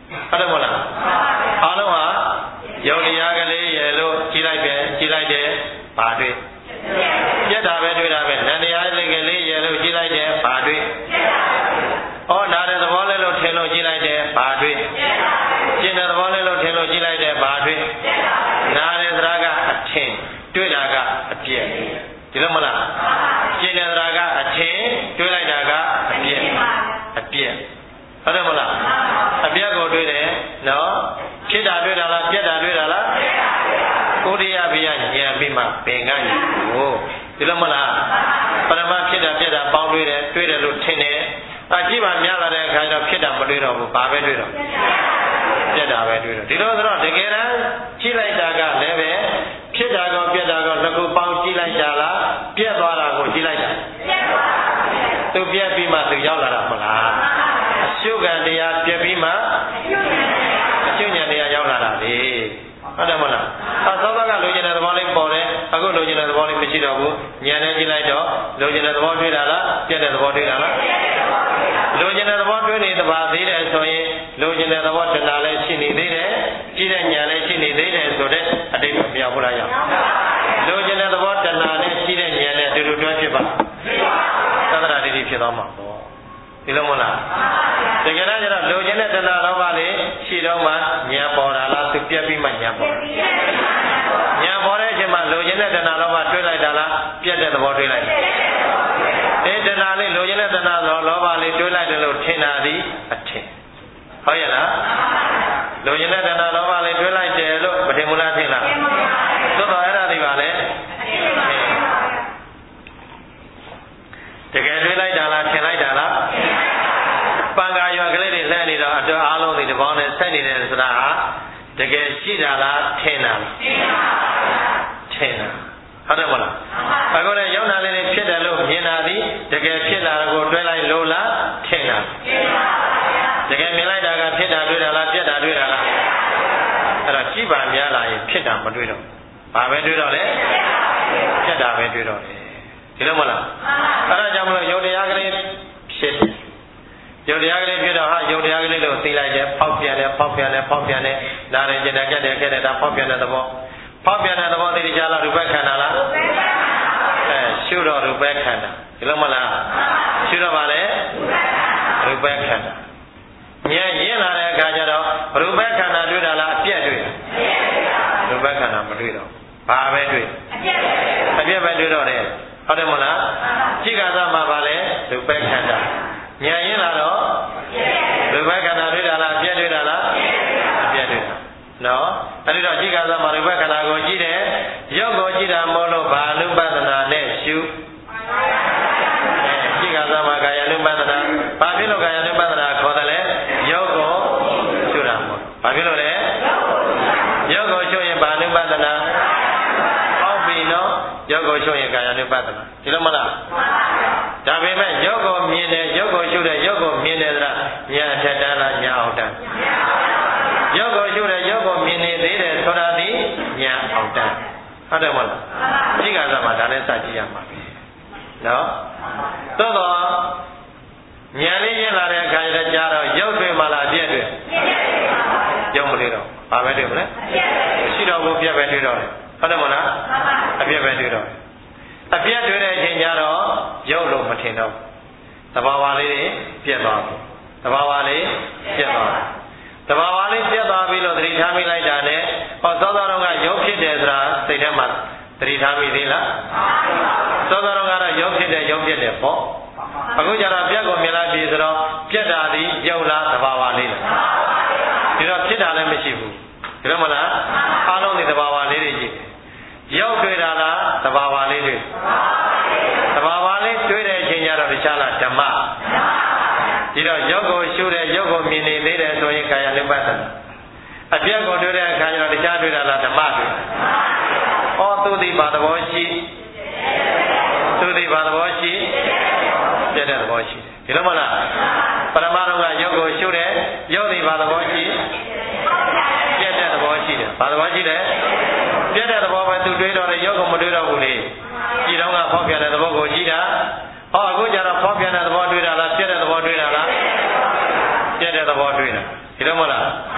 ဟုတ်တယ်မဟုတ်လားအားလုံးဟာယုတ်တရားကလေးရဲ့လို့ကြည်လိုက်ပဲကြည်လိုက်တယ်ဘာတွေ့ပြက်တာပဲတွေ့တာပဲနန္တရားလေးကလေးရဲ့လို့ကြည်လိုက်တယ်ဘာတွေ့ဩနာတဲ့သဘောလေးလို့ထင်လို့ကြည်လိုက်တယ်ဘာတွေ့ကျင်တဲ့သဘောလေးလို့ထင်လို့ကြည်လိုက်တယ်ဘာတွေ့နာတဲ့သရကအထင်တွေ့တာကအပြည့်ဒီလိုမလားကျင်တဲ့သရကအထင်တွေ့လိုက်တာကအပြည့်အပြည့်ဟုတ်တယ်မလားအပြည့်ကိုတွေ့တယ်နော်ဖြစ်တာတွေ့တာလားပြက်တာတွေ့တာလားကိုရိယဘိယဉာဏ်ပြီးမှပင်ကဉာဏ်ကိုဒီလိုမလားပရမဖြစ်တာပြက်တာပေါင်းတွေ့တယ်တွေ့တယ်လို့ထင်တယ်အကြည့်ပါများလာတဲ့အခါကျတော့ဖြစ်တာမတွေ့တော့ဘူးဘာပဲတွေ့တော့ပြက်တာပဲတွေ့တော့ဒီလိုဆိုတော့တကယ်တမ်းကြည့်လိုက်တာကလည်းပဲဖြစ်တာကောပြက်တာကောနှစ်ခုပေါင်းကြည့်လိုက်တာလားပြက်သွားတာကိုကြည့်လိုက်တာပြက်သွားတာသူပြက်ပြီးမှသူရောက်လာတာမလားအရှုခံတရားပြက်ပြီးမှအရှုဉာဏ်တရားရောက်လာတာလေဟုတ်တယ်မလားအသောသောကလိုချင်တဲ့သဘောလေးပေါ်တယ်အခုလိုချင်တဲ့သဘောလေးမရှိတော့ဘူးဉာဏ်နဲ့ကြည့်လိုက်တော့လိုချင်တဲ့သဘောတွေ့တာလားပြက်တဲ့သဘောတွေ့တာလားလိုချင်တဲ့သဘောတွေ့နေတပါသေးတယ်ဆိုရင်လိုချင်တဲ့သဘောတဏှာလည်းရှိနေသေးတယ်ကြည့်တဲ့ဉာဏ်လည်းရှိနေသေးတယ်ဆိုတဲ့အတိတ်မပြောင်းဘူးလားရောက်လိုချင်တဲ့သဘောတဏှာနဲ့ရှိတဲ့ဉာဏ်နဲ့အတူတူတွဲဖြစ်ပါသတ္တရာဒိဋ္ဌိဖြစ်သွားမှာပေါ့ဒီလိုမဟုတ်လားတကယ်တော့ကျတော့လိုချင်တဲ့တဏှာလောဘလေးရှိတော့မှဉာဏ်ပေါ်တာလားသူပြက်ပြီးမှဉာဏ်ပေါ်တာဉာဏ်ပေါ်တဲ့အချိန်မှာလိုချင်တဲ့တဏှာလောဘတွေ့လိုက်တာလားပြက်တဲ့သဘောတွေ့လိုက်တာအဲတဏှာလေးလိုချင်တဲ့တဏှာလောဘလေးတွေ့လိုက်တယ်လို့ထင်တာဒီအထင်ဟုတ်ရဲ့လားလိုချင်တဲ့တဏှာလောဘလေးတွေ့လိုက်တယ်လို့မထင်ဘူးလားထင်လားသို့တော်အဲ့ဒါဒီပါလေတကယ်တွေ့လိုက်တာလားထင်လိုက်တာလားပံကာရွာကလေးတွေလှည့်နေတော့အတော်အားလုံးဒီတပေါင်းနဲ့ဆက်နေတယ်ဆိုတာဟာတကယ်ရှိတာလားထင်တာလားထင်တာဟုတ်တယ်မလားအခုလည်းရောက်လာလေးတွေဖြစ်တယ်လို့မြင်တာဒီတကယ်ဖြစ်လာကိုတွဲလိုက်လို့လားထင်တာတကယ်မြင်လိုက်တာကဖြစ်တာတွေ့တာလားပြက်တာတွေ့တာလားအဲ့တော့ကြည့်ပါများလာရင်ဖြစ်တာမတွေ့တော့ဘာပဲတွေ့တော့လဲပြက်တာပဲတွေ့တော့တယ်ဒီလိုမလားအဲ့ဒါကြောင့်မလို့ယုတ်တရားကလေးဖြစ်ယုတ်တရားကလေးဖြစ်တော့ဟာယုတ်တရားကလေးလို့သိလိုက်တယ်ဖောက်ပြန်တယ်ဖောက်ပြန်တယ်ဖောက်ပြန်တယ်နားရင်ကျင်တယ်ကြက်တယ်ခဲ့တယ်ဒါဖောက်ပြန်တဲ့သဘောဖောက်ပြန်တဲ့သဘောသိကြလားရူပခန္ဓာလားအဲရှုတော့ရူပခန္ဓာဒီလိုမလားရှုတော့ပါလေရူပခန္ဓာဉာဏ်ရင်းလာတဲ့အခါကျတော့ရူပခန္ဓာတွေ့တာလားအပြည့်တွေ့တာရူပခန္ဓာမတွေ့တော့ဘာပဲတွေ့အပြည့်ပဲတွေ့တော့တယ်ဟုတ်တယ်မလားကြည့်ကစားမှာပါလေရူပခန္ဓာဉာဏ်ရင်းလာတော့ရူပခန္ဓာတွေ့တာလားအပြည့်တွေ့တာလားအပြည့်တွေ့တာနော်အဲ့ဒီတော့ကြည့်ကစားမှာရူပခန္ဓာကိုကြည့်တယ်ရုပ်ကိုကြည့်တာမဟုတ်လို့ဘာအနုပဒနာနဲ့ရှုကြည့်ကစားမှာကာယ ानु ပဒနာဘာဖြစ်လို့ကာယ ानु ပဒနာခေါ်တယ်လဲရုပ်ကိုရှုတာမဟုတ်ဘာဖြစ်လို့လဲရုပ်ကိုရှုရင်ဘာအနုပဒနာဟောပြီနော်ရုပ်ကိုရှုရင်ကာယ ानु ပဒနာဒီလိုမလားဒါပေမဲ့ရုပ်ကိုမြင်တယ်ရုပ်ကိုရှုတယ်ရုပ်ကိုမြင်တယ်ဆိုတာညာအထက်တန်းလားညာအောက်တန်းရုပ်ကိုရှုတယ်ရုပ်ကိုမြင်နေသေးတယ်ဆိုတာဒီညာအောက်တန်းဟုတ်တယ်မလားကြည့်ကစားမှာဒါနဲ့စကြည့်ရမှာပဲနော်သို့တော့ဉာဏ်လေးရင်းလာတဲ့အခါကျတော့ကြားတော့ရုပ်တွေမှလားပြည့်တွေရုပ်မလေးတော့ဘာပဲတွေ့မလဲရှိတော့ကိုပြည့်ပဲတွေ့တော့တယ်ဟုတ်တယ်မလားအပြည့်ပဲတွေ့တော့အပြည့်တွေ့တဲ့အချိန်ကျတော့ရုပ်လို့မထင်တော့သဘာဝလေးတွေပြည့်သွားပြီသဘာဝလေးပြည့်သွားတယ်သဘာဝလေးပြတ်သွားပြီလို့သတိထားမိလိုက်တာနဲ့ဟောသောသောတော်ကရုပ်ဖြစ်တယ်ဆိုတာစိတ်ထဲမှာသတိထားမိသေးလားသောသောတော်ကတော့ရုပ်ဖြစ်တယ်ရုပ်ဖြစ်တယ်ပေါ့အခုကျတော့ပြတ်ကိုမြင်လိုက်ပြီဆိုတော့ပြတ်တာဒီရုပ်လားသဘာဝလေးလားဒီတော့ဖြစ်တာလည်းမရှိဘူးဒီလိုမလားအားလုံးဒီသဘာဝလေးတွေကြည့်ရုပ်တွေ့တာလားသဘာဝလေးတွေသဘာဝလေးတွေ့တဲ့အချိန်ကျတော့တခြားလားဓမ္မဒီတော့ရုပ်ကိုရှုတဲ့ရုပ်ကိုမြင်နေသေးတယ်ဆိုရင်ကာယ ानु ပဒနာအပြတ်ကိုတွေ့တဲ့အခါကျတော့တခြားတွေ့တာလားဓမ္မတွေ့ဩသူသည်ဘာသဘောရှိသူသည်ဘာသဘောရှိပြတဲ့သဘောရှိဒီလိုမလားပရမတော်ကရုပ်ကိုရှုတဲ့ရုပ်သည်ဘာသဘောရှိပြတဲ့သဘောရှိတယ်ဘာသဘောရှိတယ်ပြတဲ့သဘောပဲသူတွေ့တော့တယ်ရုပ်ကိုမတွေ့တော့ဘူးလေကြည်တော့ကဖောက်ပြန်တဲ့သဘောကိုကြည့်တာဟောအခုကျတော့ဖောက်ပြန်တဲ့သဘောတွေ့တာလားပြတဲ့သဘောတွေ့တာလားပြတဲ့သဘောတွေ့တာဒီလိုမလား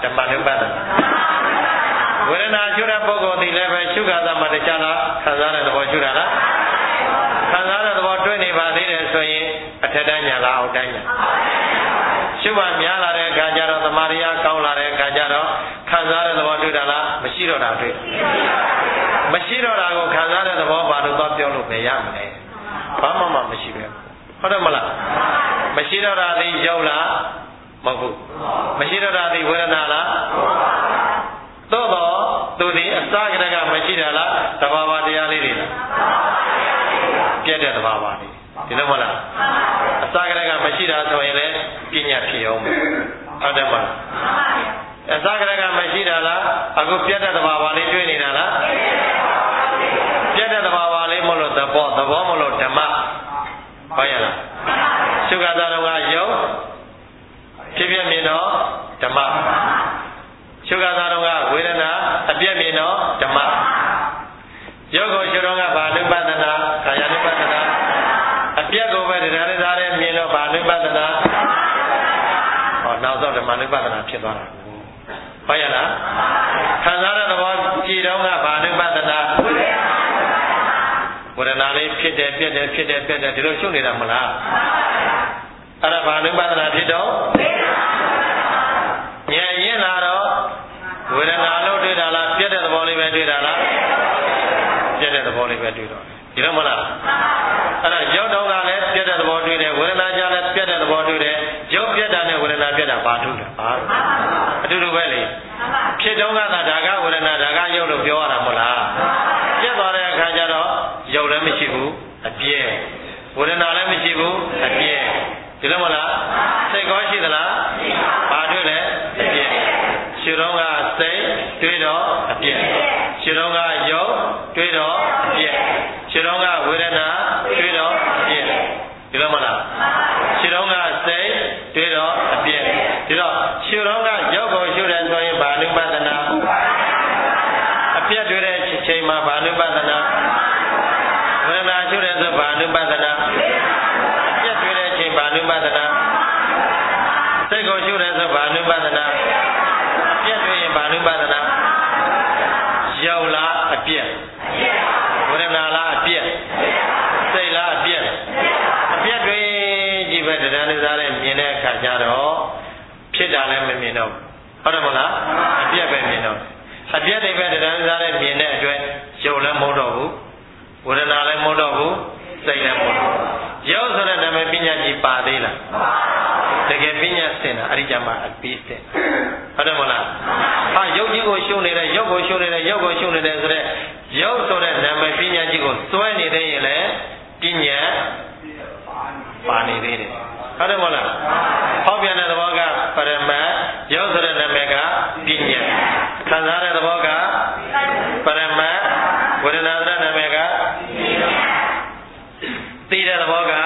ဓမ္မနုပဒနာဝေဒနာရှုတဲ့ပုဂ္ဂိုလ်ဒီလည်းပဲရှုခါသာမှတခြားလားခံစားတဲ့သဘောရှုတာလားခံစားတဲ့သဘောတွေ့နေပါသေးတယ်ဆိုရင်အထက်တန်းညာလားအောက်တန်းညာရှုမှများလာတဲ့အခါကျတော့သမာဓိယာကောင်းလာတဲ့အခါကျတော့ခံစားတဲ့သဘောတွေ့တာလားမရှိတော့တာတွေ့မရှိတော့တာကိုခံစားတဲ့သဘောဘာလို့သွားပြောလို့မရမလဲဘာမှမမရှိပဲဟုတ်တယ်မလားမရှိတော့တာသိရုပ်လားမဟုတ်ဘူးမရှိတော့တာသိဝေဒနာလားသို့တော့သူဒီအစကတည်းကမရှိတာလားသဘာဝတရားလေးတွေလားပြည့်တဲ့သဘာဝလေးဒီလိုမဟုတ်လားအစကတည်းကမရှိတာဆိုရင်လည်းပညာဖြစ်အောင်ဟုတ်တယ်မလားအစကတည်းကမရှိတာလားအခုပြည့်တဲ့သဘာဝလေးတွေ့နေတာလားပြည့်တဲ့သဘာဝလေးမလို့သဘောသဘောမလို့ဓမ္မဟုတ်ရလားရှုခါသာတော့ကယုတ်ဖြစ်ဖြစ်မြင်တော့ဓမ္မရှုခါသာတော့ကဝေဒနာအပြည့်မြင်တော့ဓမ္မယုတ်ကိုရှုတော့ကဘာနုပဒနာကာယနုပဒနာအပြည့်ကိုပဲတရားရသားနဲ့မြင်တော့ဘာနုပဒနာဟောနောက်ဆုံးဓမ္မနုပဒနာဖြစ်သွားတာဟုတ်ရလားခံစားတဲ့သဘောကြည်တော့ကဘာနုပဒနာဝေဒနာလေးဖြစ်တယ်ပြည့်တယ်ဖြစ်တယ်ပြည့်တယ်ဒီလိုရှုနေတာမလားအဲ့ဒါဘာနုပဒနာဖြစ်တော့ဉာဏ်ရင်းလာတော့ဝေဒနာလို့တွေ့တာလားပြည့်တဲ့သဘောလေးပဲတွေ့တာလားပြည့်တဲ့သဘောလေးပဲတွေ့တော့ဒီလိုမလားအဲ့ဒါရုပ်တော့ကလည်းပြည့်တဲ့သဘောတွေ့တယ်ဝေဒနာကြလည်းပြည့်တဲ့သဘောတွေ့တယ်ရုပ်ပြည့်တာနဲ့ဝေဒနာပြည့်တာဘာတူလဲဘာအတူတူပဲလေဖြစ်တော့ကသာဒါကဝေဒနာဒါကရုပ်လို့ပြောရတာမဟုတ်လားပြည့်သွားတဲ့အခါကျတော့ရုပ်လည်းမရှိဘူးအပြည့်ဝေဒနာလည်းမရှိဘူးအပြည့်ဒီလိုမလားစိတ်ကောရှိသလားဘာတွေ့လဲအပြည့်ရှုတော့ကစိတ်တွေ့တော့အပြည့်ရှုတော့ကရုပ်တွေ့တော့အပြည့်ရှုတော့ကဝေဒနာတွေ့တော့အပြည့်ဒီလိုမလားရှုတော့ကစိတ်တွေ့တော့အပြည့်ဒီတော့ရှုတော့ကရုပ်ကိုရှုတယ်ဆိုရင်ဘာနုပဒနာအပြည့်တွေ့တဲ့ချိန်မှာဘာနုပဒနာဝေဒနာရှုတယ်ဆိုဘာနုပဒနာအပြည့်တွေ့တဲ့ချိန်ဘာနုပဒနာစိတ်ကိုရှုတယ်ဆိုဘာနုပဒနာအပြည့်တွေ့ရင်ဘာနုပဒနာရောက်လားအပြည့်ဝေဒနာလားအပြည့်စိတ်လားအပြည့်အပြည့်တွေ့ကြည့်ပဲတရားနေစားတဲ့မြင်တဲ့အခါကျတော့ဖြစ်တာလည်းမမြင်တော့ဟုတ်တယ်မလားအပြည့်ပဲမြင်တော့အပြည့်တွေပဲတရားနေစားတဲ့မြင်တဲ့အတွက်ရုပ်လည်းမဟုတ်တော့ဘူးဝေဒနာလည်းမဟုတ်တော့ဘူးစိတ်လည်းမဟုတ်တော့ဘူးရုပ်ဆိုတဲ့နာမည်ပညာကြီးပါသေးလားတကယ်ပညာစင်တာအဲ့ဒီကြမှာအပြီးစင်ဟုတ်တယ်မလားဟာရုပ်ကြီးကိုရှုနေတယ်ရုပ်ကိုရှုနေတယ်ရုပ်ကိုရှုနေတယ်ဆိုတဲ့ရုပ်ဆိုတဲ့နာမည်ပညာကြီးကိုစွဲနေသေးရင်လည်းပညာပါနေသေးတယ်ဟုတ်တယ်မလားဟောပြန်တဲ့သဘောကပရမတ်ရုပ်ဆိုတဲ့နာမည်ကပညာခံစားတဲ့သဘောကပရမတ်ဝေဒနာဆိုတဲ့နာမည်ကသိတဲ့သဘောက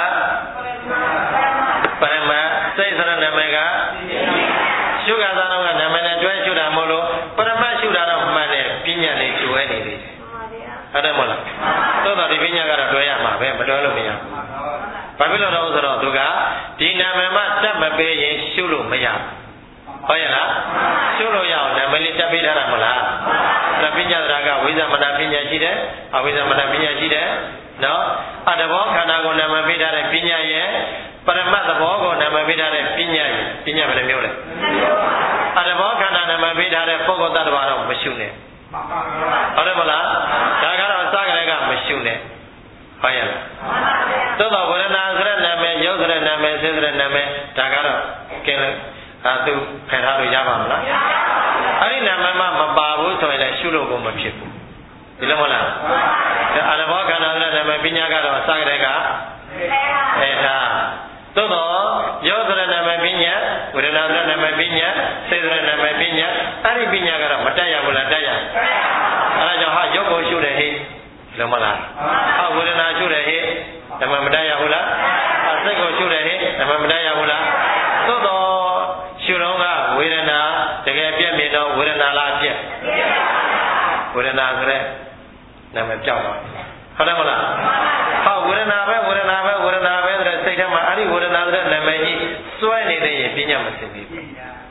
ပရမတ်စိတ်ဆိုတဲ့နာမည်ကရှုခါသာတော့ကနာမည်နဲ့တွဲရှုတာမဟုတ်လို့ပရမတ်ရှုတာတော့မှန်တယ်ပညာလေးကျွဲနေသေးတယ်ဟုတ်တယ်မဟုတ်လားသို့တော်ဒီပညာကတော့တွဲရမှာပဲမတွဲလို့မရဘူးဘာဖြစ်လို့တော့ဆိုတော့သူကဒီနာမည်မှတတ်မပေးရင်ရှုလို့မရဘူးဟုတ်ရဲ့လားရှုလို့ရအောင်နာမည်လေးတက်ပေးထားတာမဟုတ်လားဒါပညာသရကဝိသမနာပညာရှိတယ်အဝိသမနာပညာရှိတယ်နော်အတဘောခန္ဓာကိုနာမည်ပေးထားတဲ့ပညာရဲ့ပရမတ်သဘောကိုနာမည်ပေးထားတဲ့ပညာရဲ့ပညာဘယ်နှမျိုးလဲအတဘောခန္ဓာနာမည်ပေးထားတဲ့ပုဂ္ဂိုလ်တ attva တော့မရှုနဲ့ဟုတ်တယ်မလားဒါကတော့အစကလည်းကမရှုနဲ့ဟုတ်ရဲ့လားသို့တော်ဝေဒနာဆိုတဲ့နာမည်ရုပ်ဆိုတဲ့နာမည်စိတ်ဆိုတဲ့နာမည်ဒါကတော့ကဲလို့အဲသူဖယ်ထားလို့ရပါမလားအဲ့ဒီနာမည်မှမပါဘူးဆိုရင်လည်းရှုလို့ကိုမဖြစ်ဘူးဒီလိုမဟုတ်လားအတဘောခန္ဓာဆိုတဲ့နာမည်ပညာကတော့အစကတည်းကဖယ်ထားသို့တော်ရုပ်ဆိုတဲ့နာမည်ပညာဝေဒနာဆိုတဲ့နာမည်ပညာစိတ်ဆိုတဲ့နာမည်ပညာအဲ့ဒီပညာကတော့မတက်ရဘူးလားတက်ရအဲ့ဒါကြောင့်ဟာရုပ်ကိုရှုတယ်ဟိလုံးမလားဟာဝေဒနာရှုတယ်ဟိဓမ္မမတက်ရဘူးလားဟာစိတ်ကိုရှုတယ်ဟိဓမ္မမတက်ရဘူးလားသို့တော်ရှုတော့ကဝေဒနာတကယ်ပြည့်မြင်တော့ဝေဒနာလားပြည့်ဝေဒနာဆိုတဲ့နာမည်ပြောက်သွားဟုတ်တယ်မလားဟာဝေဒနာပဲဝေဒနာပဲဝေဒနာပဲဆိုတဲ့စိတ်ထဲမှာအဲ့ဒီဝေဒနာဆိုတဲ့နာမည်ကြီးစွဲနေသေးရင်ပညာမသိဘူးဟ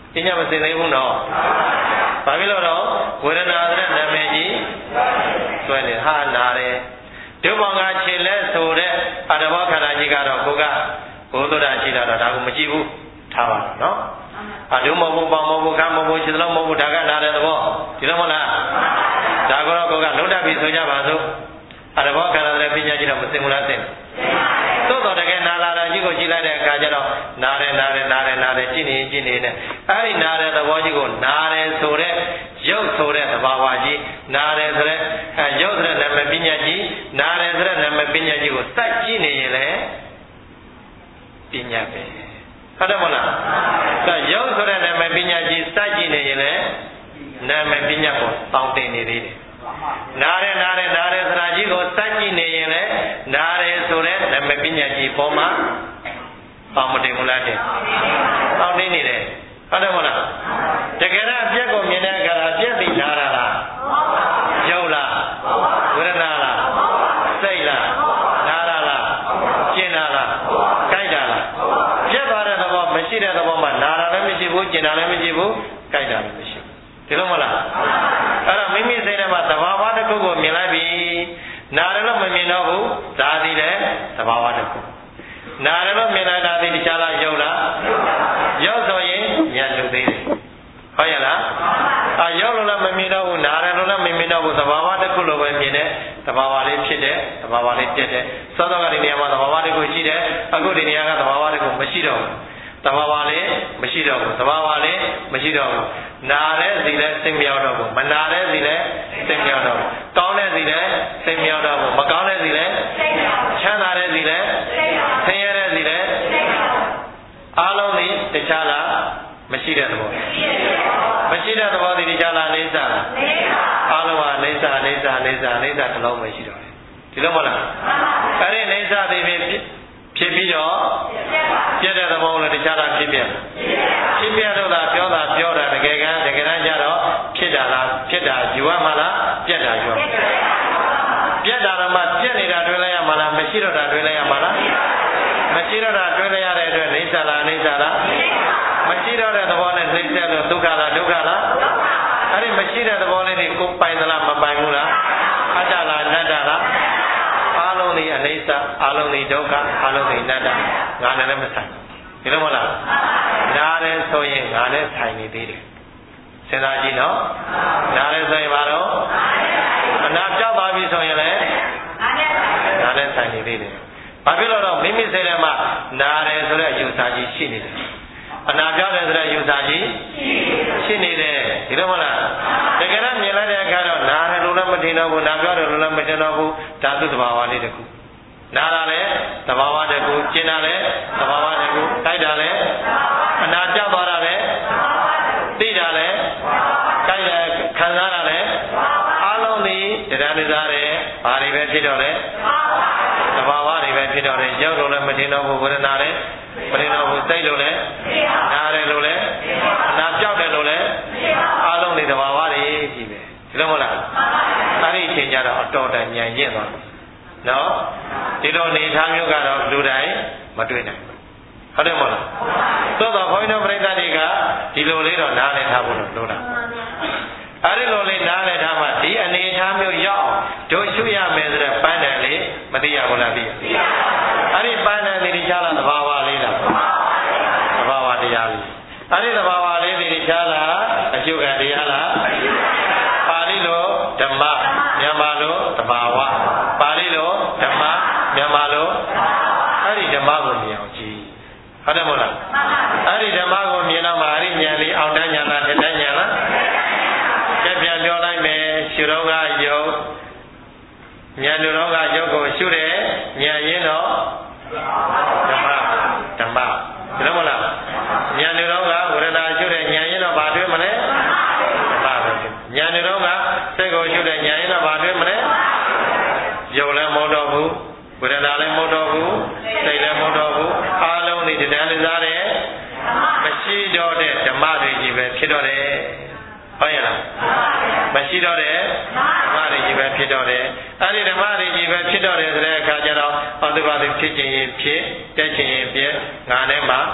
ပညာမစင်သေးဘူးနော်ဘာဖြစ်လို့တော့ဝေဒနာဆိုတဲ့နာမည်ကြီးဆွဲနေဟာနာတယ်ဒုဘောင်ကခြေလဲဆိုတဲ့အတ္တဘောခန္ဓာကြီးကတော့ကိုကဘုဒ္ဓတာရှိတာတော့ဒါကိုမကြည့်ဘူးထားပါတော့နော်အဒုမဟုတ်ဘူးပေါင်မဟုတ်ဘူးခါမဟုတ်ဘူးခြေလုံးမဟုတ်ဘူးဒါကနာတဲ့သဘောဒီလိုမဟုတ်လားဒါကတော့ကိုကလုံးတတ်ပြီဆိုကြပါစို့အတ္တဘောခန္ဓာတဲ့ပညာကြီးတော့မစင်ဘူးလားစင်သို့တော်တကယ်နာလာတာကြီးကိုကြည့်လိုက်တဲ့အခါကျတော့နာတယ်နာတယ်နာတယ်နာတယ်ကြည့်နေကြည့်နေတဲ့အဲဒီနာတဲ့သဘောကြီးကိုနာတယ်ဆိုတဲ့ရုပ်ဆိုတဲ့သဘာဝကြီးနာတယ်ဆိုတဲ့ရုပ်ဆိုတဲ့နာမည်ပညာကြီးနာတယ်ဆိုတဲ့နာမည်ပညာကြီးကိုစိုက်ကြည့်နေရင်လည်းပညာပဲဟုတ်တယ်မလားဒါရုပ်ဆိုတဲ့နာမည်ပညာကြီးစိုက်ကြည့်နေရင်လည်းနာမည်ပညာကိုတောင်းတင်နေသေးတယ်နားရဲနားရဲနားရဲသရာကြီးကိုစိုက်ကြည့်နေရင်လည်းနားရဲဆိုတဲ့နာမည်ပညာကြီးပေါ်မှာပေါမတင်ဘူးလားတဲ့ပေါတင်နေတယ်ဟုတ်တယ်မလားတကယ်တော့အပြက်ကိုမြင်တဲ့အခါအပြက်ပြီးနားတာလားရုပ်လားဝေဒနာလားစိတ်လားနားတာလားကျင်တာလားကြိုက်တာလားပြက်သွားတဲ့သဘောမရှိတဲ့သဘောမှာနားတာလည်းမရှိဘူးကျင်တာလည်းမရှိဘူးကြိုက်တာလည်းမရှိဘူးဒီလိုမလားအဲ့တော့မိမိစိတ်ထဲမှာသဘာဝတစ်ခုကိုမြင်လိုက်ပြီနားတယ်လို့မမြင်တော့ဘူးဒါသည်လည်းသဘာဝတစ်ခုနားတယ်လို့မြင်လိုက်တာသည်တခြားလားယုတ်လားယုတ်ဆိုရင်ဉာဏ်လူသေးတယ်ဟုတ်ရဲ့လားအာယုတ်လို့လည်းမမြင်တော့ဘူးနားတယ်လို့လည်းမမြင်တော့ဘူးသဘာဝတစ်ခုလိုပဲမြင်တဲ့သဘာဝလေးဖြစ်တဲ့သဘာဝလေးပြည့်တဲ့သောသောကဒီနေရာမှာသဘာဝတစ်ခုရှိတယ်အခုဒီနေရာကသဘာဝတစ်ခုမရှိတော့ဘူးသဘာဝလေးမရှိတော့ဘူးသဘာဝလေးမရှိတော့ဘူးနာတဲ့စီလည်းစိတ်မရောက်တော့ဘူးမနာတဲ့စီလည်းစိတ်မရောက်တော့ဘူးကောင်းတဲ့စီလည်းစိတ်မရောက်တော့ဘူးမကောင်းတဲ့စီလည်းချမ်းသာတဲ့စီလည်းဆင်းရဲတဲ့စီလည်းအားလုံးဒီတခြားလားမရှိတဲ့သဘောမရှိတဲ့သဘောဒီတခြားလားအိဋ္ဌာလားအားလုံးဟာအိဋ္ဌာအိဋ္ဌာအိဋ္ဌာအိဋ္ဌာတစ်လုံးပဲရှိတော့တယ်ဒီလိုမဟုတ်လားအဲ့ဒီအိဋ္ဌာဒီဖြစ်ဖြစ်ပြီးတော့ပြည့်တဲ့သဘောလည်းတခြားလားဖြစ်ပြဖြစ်ပြတော့တာပြောတာပြောတာတကယ်ကတကယ်တမ်းကျတော့ဖြစ်တာလားဖြစ်တာယူရမှာလားပြက်တာယူရမှာပြက်တာတော့မှပြက်နေတာတွေ့လိုက်ရမှာလားမရှိတော့တာတွေ့လိုက်ရမှာလားမရှိတော့တာတွေ့လိုက်ရတဲ့အတွက်အိဋ္ဌာလားအိဋ္ဌာလားမရှိတော့တဲ့သဘောနဲ့နှိမ့်ဆက်လို့ဒုက္ခလားဒုက္ခလားအဲ့ဒီမရှိတဲ့သဘောလေးတွေကိုပိုင်သလားမပိုင်ဘူးလားအတ္တလားအနတ္တလားအားလုံးဒီအနိစ္စအားလုံးဒီဒုက္ခအားလုံးဒီအနတ္တငါနဲ့လည်းမဆိုင်ဒီလိုမဟုတ်လားနားတယ်ဆိုရင်ငါနဲ့ဆိုင်နေသေးတယ်စဉ်းစားကြည့်နော်နားတယ်ဆိုရင်ဘာလို့အနာပြောက်သွားပြီဆိုရင်လည်းငါနဲ့ဆိုင်နေသေးတယ်ဘာဖြစ်လို့တော့မိမိစိတ်ထဲမှာနားတယ်ဆိုတဲ့အယူဆကြီးရှိနေတယ်အနာပြောက်တယ်ဆိုတဲ့အယူဆကြီးရှိနေတယ်ဒီလိုမဟုတ်လားတကယ်တော့မြင်လိုက်တဲ့အခါတော့နားတယ်လို့လည်းမထင်တော့ဘူးနားပြောက်တယ်လို့လည်းမထင်တော့ဘူးဓာတုသဘာဝလေးတစ်ခုနားတာလည်းသဘာဝတစ်ခုကျင်တာလည်းသဘာဝတစ်ခုတိုက်တာလည်းအနာပြောက်သွားတာလည်းသိတာလည်းတိုက်တယ်ခံစားတာလည်းအားလုံးဒီတရားနေစားတယ်ဘာတွေပဲဖြစ်တော့လဲသဘာဝတွေပဲဖြစ်တော့တယ်ရုပ်လို့လည်းမထင်တော့ဘူးဝေဒနာလည်းမထင်တော့ဘူးစိတ်လို့လည်းနားတယ်လို့လည်းအနာပြောက်တယ်လို့လည်းအားလုံးဒီသဘာဝတွေကြီးပဲဒီလိုမဟုတ်လားအဲ့ဒီအချိန်ကျတော့အတော်တန်ဉာဏ်ရင့်သွားတယ်နော်ဒီလိုအနေထားမျိုးကတော့လူတိုင်းမတွေ့နိုင်ဘူးဟုတ်တယ်မဟုတ်လားသို့တော့ဘုန်းကြီးတို့ပြိဿတွေကဒီလိုလေးတော့နားလည်ထားဖို့လို့လို့တာအဲ့ဒီလိုလေးနားလည်ထားမှဒီအနေထားမျိုးရောက်တို့ရှုရမယ်ဆိုတဲ့ပန်းတန်လေးမသိရဘူးလားသိရအဲ့ဒီပန်းတန်လေးချားလာသဘာဝလေးလားသဘာဝတရားလေးအဲ့ဒီသဘာဝလေးတွေချားလာအကျုပ်ကတရားလားပါဠိလိုဓမ္မမြန်မာလိုသဘာဝပါဠိလိုဓမ္မမြန်မာလိုအဲ့ဒီဓမ္မကိုမြင်အောင်ကြည့်ဟုတ်တယ်မဟုတ်လားအဲ့ဒီဓမ္မကိုမြင်တော့မှအဲ့ဒီဉာဏ်လေးအောင်တန်းဉာဏ်လားထက်တန်းဉာဏ်လားကြက်ပြန်ပြောလိုက်မယ်ရှုတော့ကယုတ်ဉာဏ်တို့တော့ကယုတ်ကိုရှုတယ်ဉာဏ်ရင်းတော့ဓမ္မဓမ္မဒီလိုမဟုတ်လားဉာဏ်တို့တော့ကဝေဒနာရှုတယ်ဉာဏ်ရင်းတော့ဘာတွေ့မလဲဓမ္မပဲဉာဏ်တို့ကစိတ်ကိုရှုတယ်ဉာဏ်ရင်းတော့ဘာတွေ့မလဲယုတ်လည်းမဟုတ်တော့ဘူးဝေဒနာလည်းမဟုတ်တော့ဘူးစိတ်လည်းမဟုတ်တော့ဘူးအားလုံးဒီတရားလေးစားတယ်မရှိတော့တဲ့ဓမ္မတွေကြီးပဲဖြစ်တော့တယ်ဟုတ်ရဲ့လားမရှိတော့တဲ့ဓမ္မတွေကြီးပဲဖြစ်တော့တယ်အဲ့ဒီဓမ္မတွေကြီးပဲဖြစ်တော့တယ်ဆိုတဲ့အခါကျတော့အတုပါတိဖြစ်ခြင်းရင်ဖြစ်တက်ခြင်းရင်ဖြစ်ငါနဲ့မှ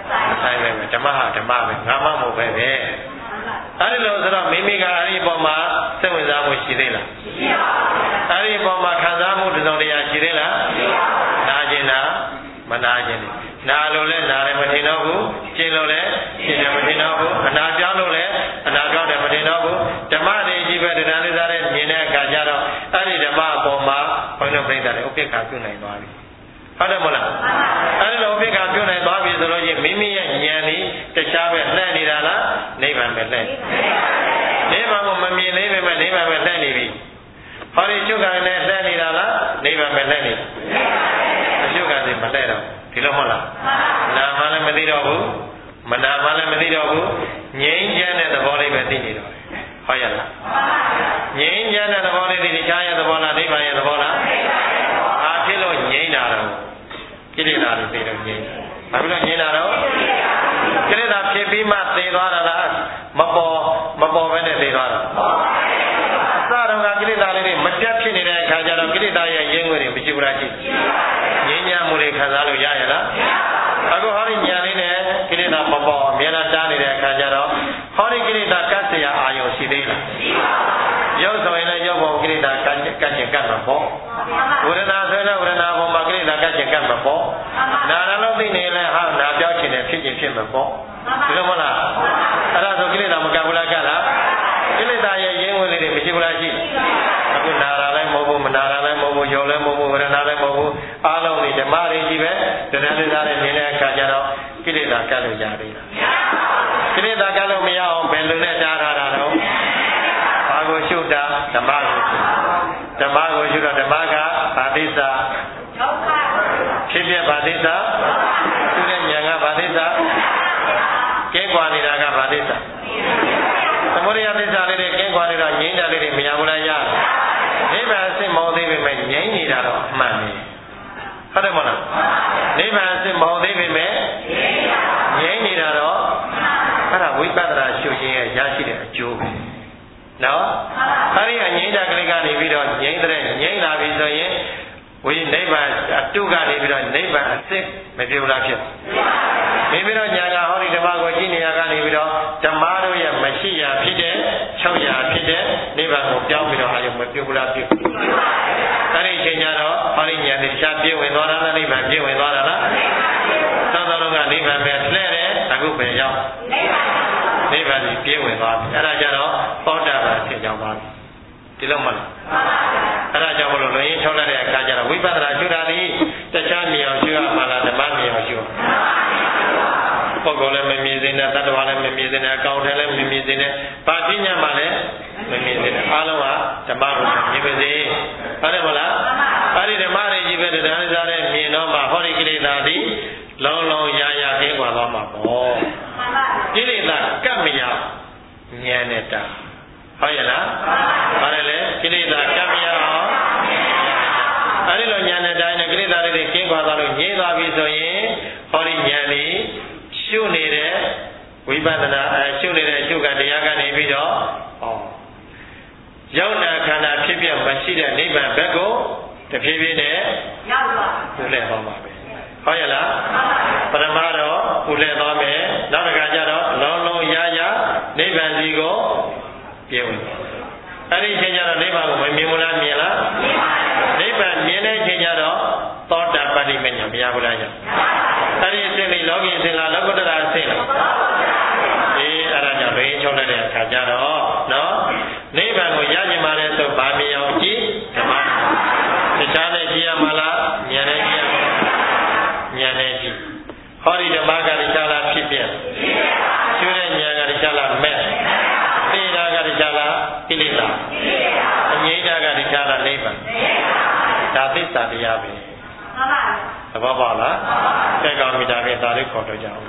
ဆိုင်ပဲဓမ္မဟာဓမ္မပဲငါမှမဟုတ်ပဲပဲအဲဒီလိုဆိုတော့မိမိကအဲဒီပေါ်မှာစိတ်ဝင်စားမှုရှိသေးလားရှိပါဘူးအဲဒီပေါ်မှာခံစားမှုတစ်စုံတစ်ရာရှိသေးလားရှိပါဘူးနာကျင်တာမနာကျင်ဘူးနာလို့လဲနာတယ်မထင်တော့ဘူးကျင်လို့လဲကျင်တယ်မထင်တော့ဘူးအနာပြောင်းလို့လဲအနာပြောင်းတယ်မထင်တော့ဘူးဓမ္မတွေကြီးပဲတရားလေးစားတဲ့မြင်တဲ့အခါကျတော့အဲ့ဒီဓမ္မအပေါ်မှာဘုန်းတော်ပြိဿတွေဥပိ္ပခာပြုနိုင်သွားပြီဟုတ်တယ်မဟုတ်လားအဲ့ဒီလိုဥပိ္ပခာပြုနိုင်သွားပြီဆိုလို့ချင်းမိမိရဲ့ဉာဏ်ဤတခြားပဲလှည့်နေတာလားနိဗ္ဗာန်ပဲလှည့်နိဗ္ဗာန်ကိုမမြင်သေးပေမဲ့နိဗ္ဗာန်ပဲလှည့်နေပြီဟောဒီရှုခံနဲ့လှည့်နေတာလားနိဗ္ဗာန်ပဲလှည့်နေအရှုခံစီမလှည့်တော့ဒီလိုမဟုတ်လားနာမှလည်းမသိတော့ဘူးမနာမှလည်းမသိတော့ဘူးငြိမ်းချမ်းတဲ့သဘောလေးပဲသိနေတော့ဟုတ်ရလားငြိမ်းချမ်းတဲ့သဘောလေးဒီတရားရဲ့သဘောလားနိဗ္ဗာန်ရဲ့သဘောလားအားဖြစ်လို့ငြိမ်းတာတော့ကိလေသာတွေသိတော့ငြိမ်းတာဘာဖြစ်လို့ငြိမ်းတာတော့ကိလေသာဖြစ်ပြီးမှသိသွားတာလားမပေါ်မပေါ်ပဲနဲ့သိသွားတာအစတော့ကကိလေသာလေးတွေမပြတ်ဖြစ်နေတဲ့အခါကျတော့ကိလေသာရဲ့ရင်းငွေတွေမရှိဘူးလားရှိငြိမ်းချမ်းမှုတွေခံစားလို့ရရလားအခုဟောဒီညာလေးနဲ့ကိလေသာမပေါ်အများအားတားနေတဲ့အခါကျတော့ဟောဒီကိလေသာကတ်เสียအာယုံရှိသေးလားရှိပါဘူးရုပ်ဆိုရင်လည်းရုပ်ပေါ်ကိလေသာကတ်ကတ်ခြင်းကတ်မှာပေါ့ဝေဒနာဆိုရင်ဝေဒနာပေါ်မှာကိလေသာကတ်ခြင်းကတ်မှာပေါ့နာရလို့သိနေလဲဟာနာပြောက်ခြင်းနဲ့ဖြစ်ခြင်းဖြစ်မှာပေါ့ဒီလိုမဟုတ်လားအဲ့ဒါဆိုကိလေသာမကတ်ဘူးလားကတ်လားကိလေသာရဲ့ရင်းဝင်လေးတွေမရှိဘူးလားရှိအခုနာရလည်းမဟုတ်ဘူးမနာရလည်းမဟုတ်ဘူးယုံလည်းမဟုတ်ဘူးဝေဒနာလည်းမဟုတ်ဘူးအားလုံးဒီဓမ္မတွေကြီးပဲတရားလေးစားတဲ့မြင်တဲ့အခါကျတော့ကိလေသာကတ်လို့ရသေးလားကိလေသာကတ်လို့မရအောင်ဘယ်လိုနဲ့တားထားတာတော့ဘာကိုရှုတာဓမ္မကိုဓမ္မကိုရှုတော့ဓမ္မကဘာသစ္စာဖြစ်ဖြစ်ဘာသစ္စာရှုတဲ့ဉာဏ်ကဘာသစ္စာကဲကွာနေတာကဘာသစ္စာသမုဒယသစ္စာလေးတွေကဲကွာနေတော့ငြိမ်းတာလေးတွေမရဘူးလားရနိဗ္ဗာန်အစစ်မဟုတ်သေးပေမဲ့ငြိမ်းနေတာတော့အမှန်ပဲဟုတ်တယ်မဟုတ်လားနိဗ္ဗာန်အစစ်မဟုတ်သေးပေမဲ့ငြိမ်းနေတာတော့အဲ့ဒါဝိပဿနာရှုခြင်းရဲ့ရရှိတဲ့အကျိုးပဲနော်အဲ့ဒီအငြိမ်းတာကလေးကနေပြီးတော့ငြိမ်းတဲ့ငြိမ်းလာပြီဆိုရင်ဝိနိဗ္ဗာန်အတုကနေပြီးတော့နိဗ္ဗာန်အစစ်မပြေဘူးလားဖြစ်နေပြီးတော့ညာကဟောဒီဓမ္မကိုကြည့်နေရကနေပြီးတော့ဓမ္မတို့ရဲ့မရှိရာဖြစ်တဲ့၆ရာဖြစ်တဲ့နိဗ္ဗာန်ကိုပြောင်းပြီးတော့အာရုံမပြေဘူးလားဖြစ်အဲ့ဒီအချိန်ကျတော့ဟောဒီညာတိရှားပြေဝင်သွားတာလားနိဗ္ဗာန်ပြေဝင်သွားတာလားသောသောလုံးကနိဗ္ဗာန်ပဲလှဲ့တယ်အခုပဲရောက်နိဗ္ဗာန်ကြီးပြေဝင်သွားပြီအဲ့ဒါကြတော့သောတာပန်ဆင်ကြောင်းသွားပြီဒီလိုမဟုတ်လားအဲ့ဒါကြောင့်မလို့လွန်ရင်ထောက်လိုက်တဲ့အခါကျတော့ဝိပဿနာရှုတာဒီတခြားမြင်အောင်ရှုရမှာလားဓမ္မမြင်အောင်ရှုပုဂ္ဂိုလ်လည်းမမြင်စေနဲ့တ attva လည်းမမြင်စေနဲ့အကောင်ထဲလည်းမမြင်စေနဲ့ပါဠိညမှာလည်းမမြင်စေနဲ့အားလုံးကဓမ္မကိုမြင်ပါစေဟုတ်တယ်မဟုတ်လားအဲ့ဒီဓမ္မတွေကြီးပဲတရားလေးစားတဲ့မြင်တော့မှဟောဒီကိလေသာဒီလုံးလုံးရာရာကင်းကွာသွားမှာပေါ့ကိလေသာကတ်မရဉာဏ်နဲ့တာဟုတ်ရဲ့လားပါတယ်လေကိလေသာကတ်မရအောင်အဲ့ဒီလိုဉာဏ်နဲ့တိုင်းနဲ့ကိလေသာတွေကင်းကွာသွားလို့ငြိမ်းသွားပြီဆိုရင်ဟောဒီဉာဏ်လေးရှုနေတဲ့ဝိပဿနာအရှုနေတဲ့ရှုကတရားကနေပြီးတော့ဟောရောက်နာခန္ဓာဖြစ်ပြမရှိတဲ့နိဗ္ဗာန်ဘက်ကိုတဖြည်းဖြည်းနဲ့ရောက်သွားဦးလဲသွားမှာပဲဟုတ်ရဲ့လားပရမတော့ဦးလဲသွားမယ်နောက်တစ်ခါကျတော့လုံးလုံးရရနိဗ္ဗာန်စီကိုပြေဝင်အဲ့ဒီအချိန်ကျတော့နိဗ္ဗာန်ကိုမမြင်ဘူးလားမြင်လားနိဗ္ဗာန်မြင်တဲ့အချိန်ကျတော့သောတာပတ္တိမဉ္ဇဉ်မရဘူးလားညအဲ့ဒီအစဉ်လေးလောကီအစဉ်လားလောကုတ္တရာအစဉ်လားအေးအဲ့ဒါကြောင့်ရင်းချုပ်လိုက်တဲ့အခါကျတော့နော်နိဗ္ဗာန်ကိုရကြမှာလဲဆိုဗာမြင်အောင်ကြည့်ဓမ္မတခြားနဲ့ကြည့်ရမှာလားဉာဏ်နဲ့ကြည့်ရမှာဉာဏ်နဲ့ကြည့်ဟောဒီဓမ္မကတခြားလားဖြစ်ပြရှုတဲ့ဉာဏ်ကတခြားလားမဲ့သိတာကတခြားလားကိလေသာအငြိမ့်တာကတခြားလားနိဗ္ဗာန်ဒါသစ္စာတရားပဲမှန်ပါသဘောပေါက်လားကဲကောင်းပြီဒါဖြင့်ဒါလေးခေါ်တော့ကြအောင်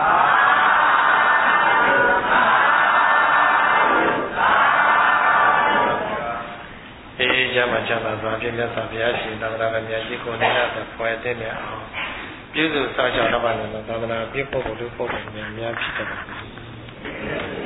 အေးကြမှာချမ်းသာစွာဖြင့်မြတ်စွာဘုရားရှင်သာသနာ့မြတ်ကြီးကိုနေရတဲ့ဖွယ်တဲ့အောင်ပြုစုစောင့်ရှောက်တော့ပါလို့သာသနာ့ပြည့်ပုဂ္ဂိုလ်တို့ပုဂ္ဂိုလ်များများဖြစ်တယ်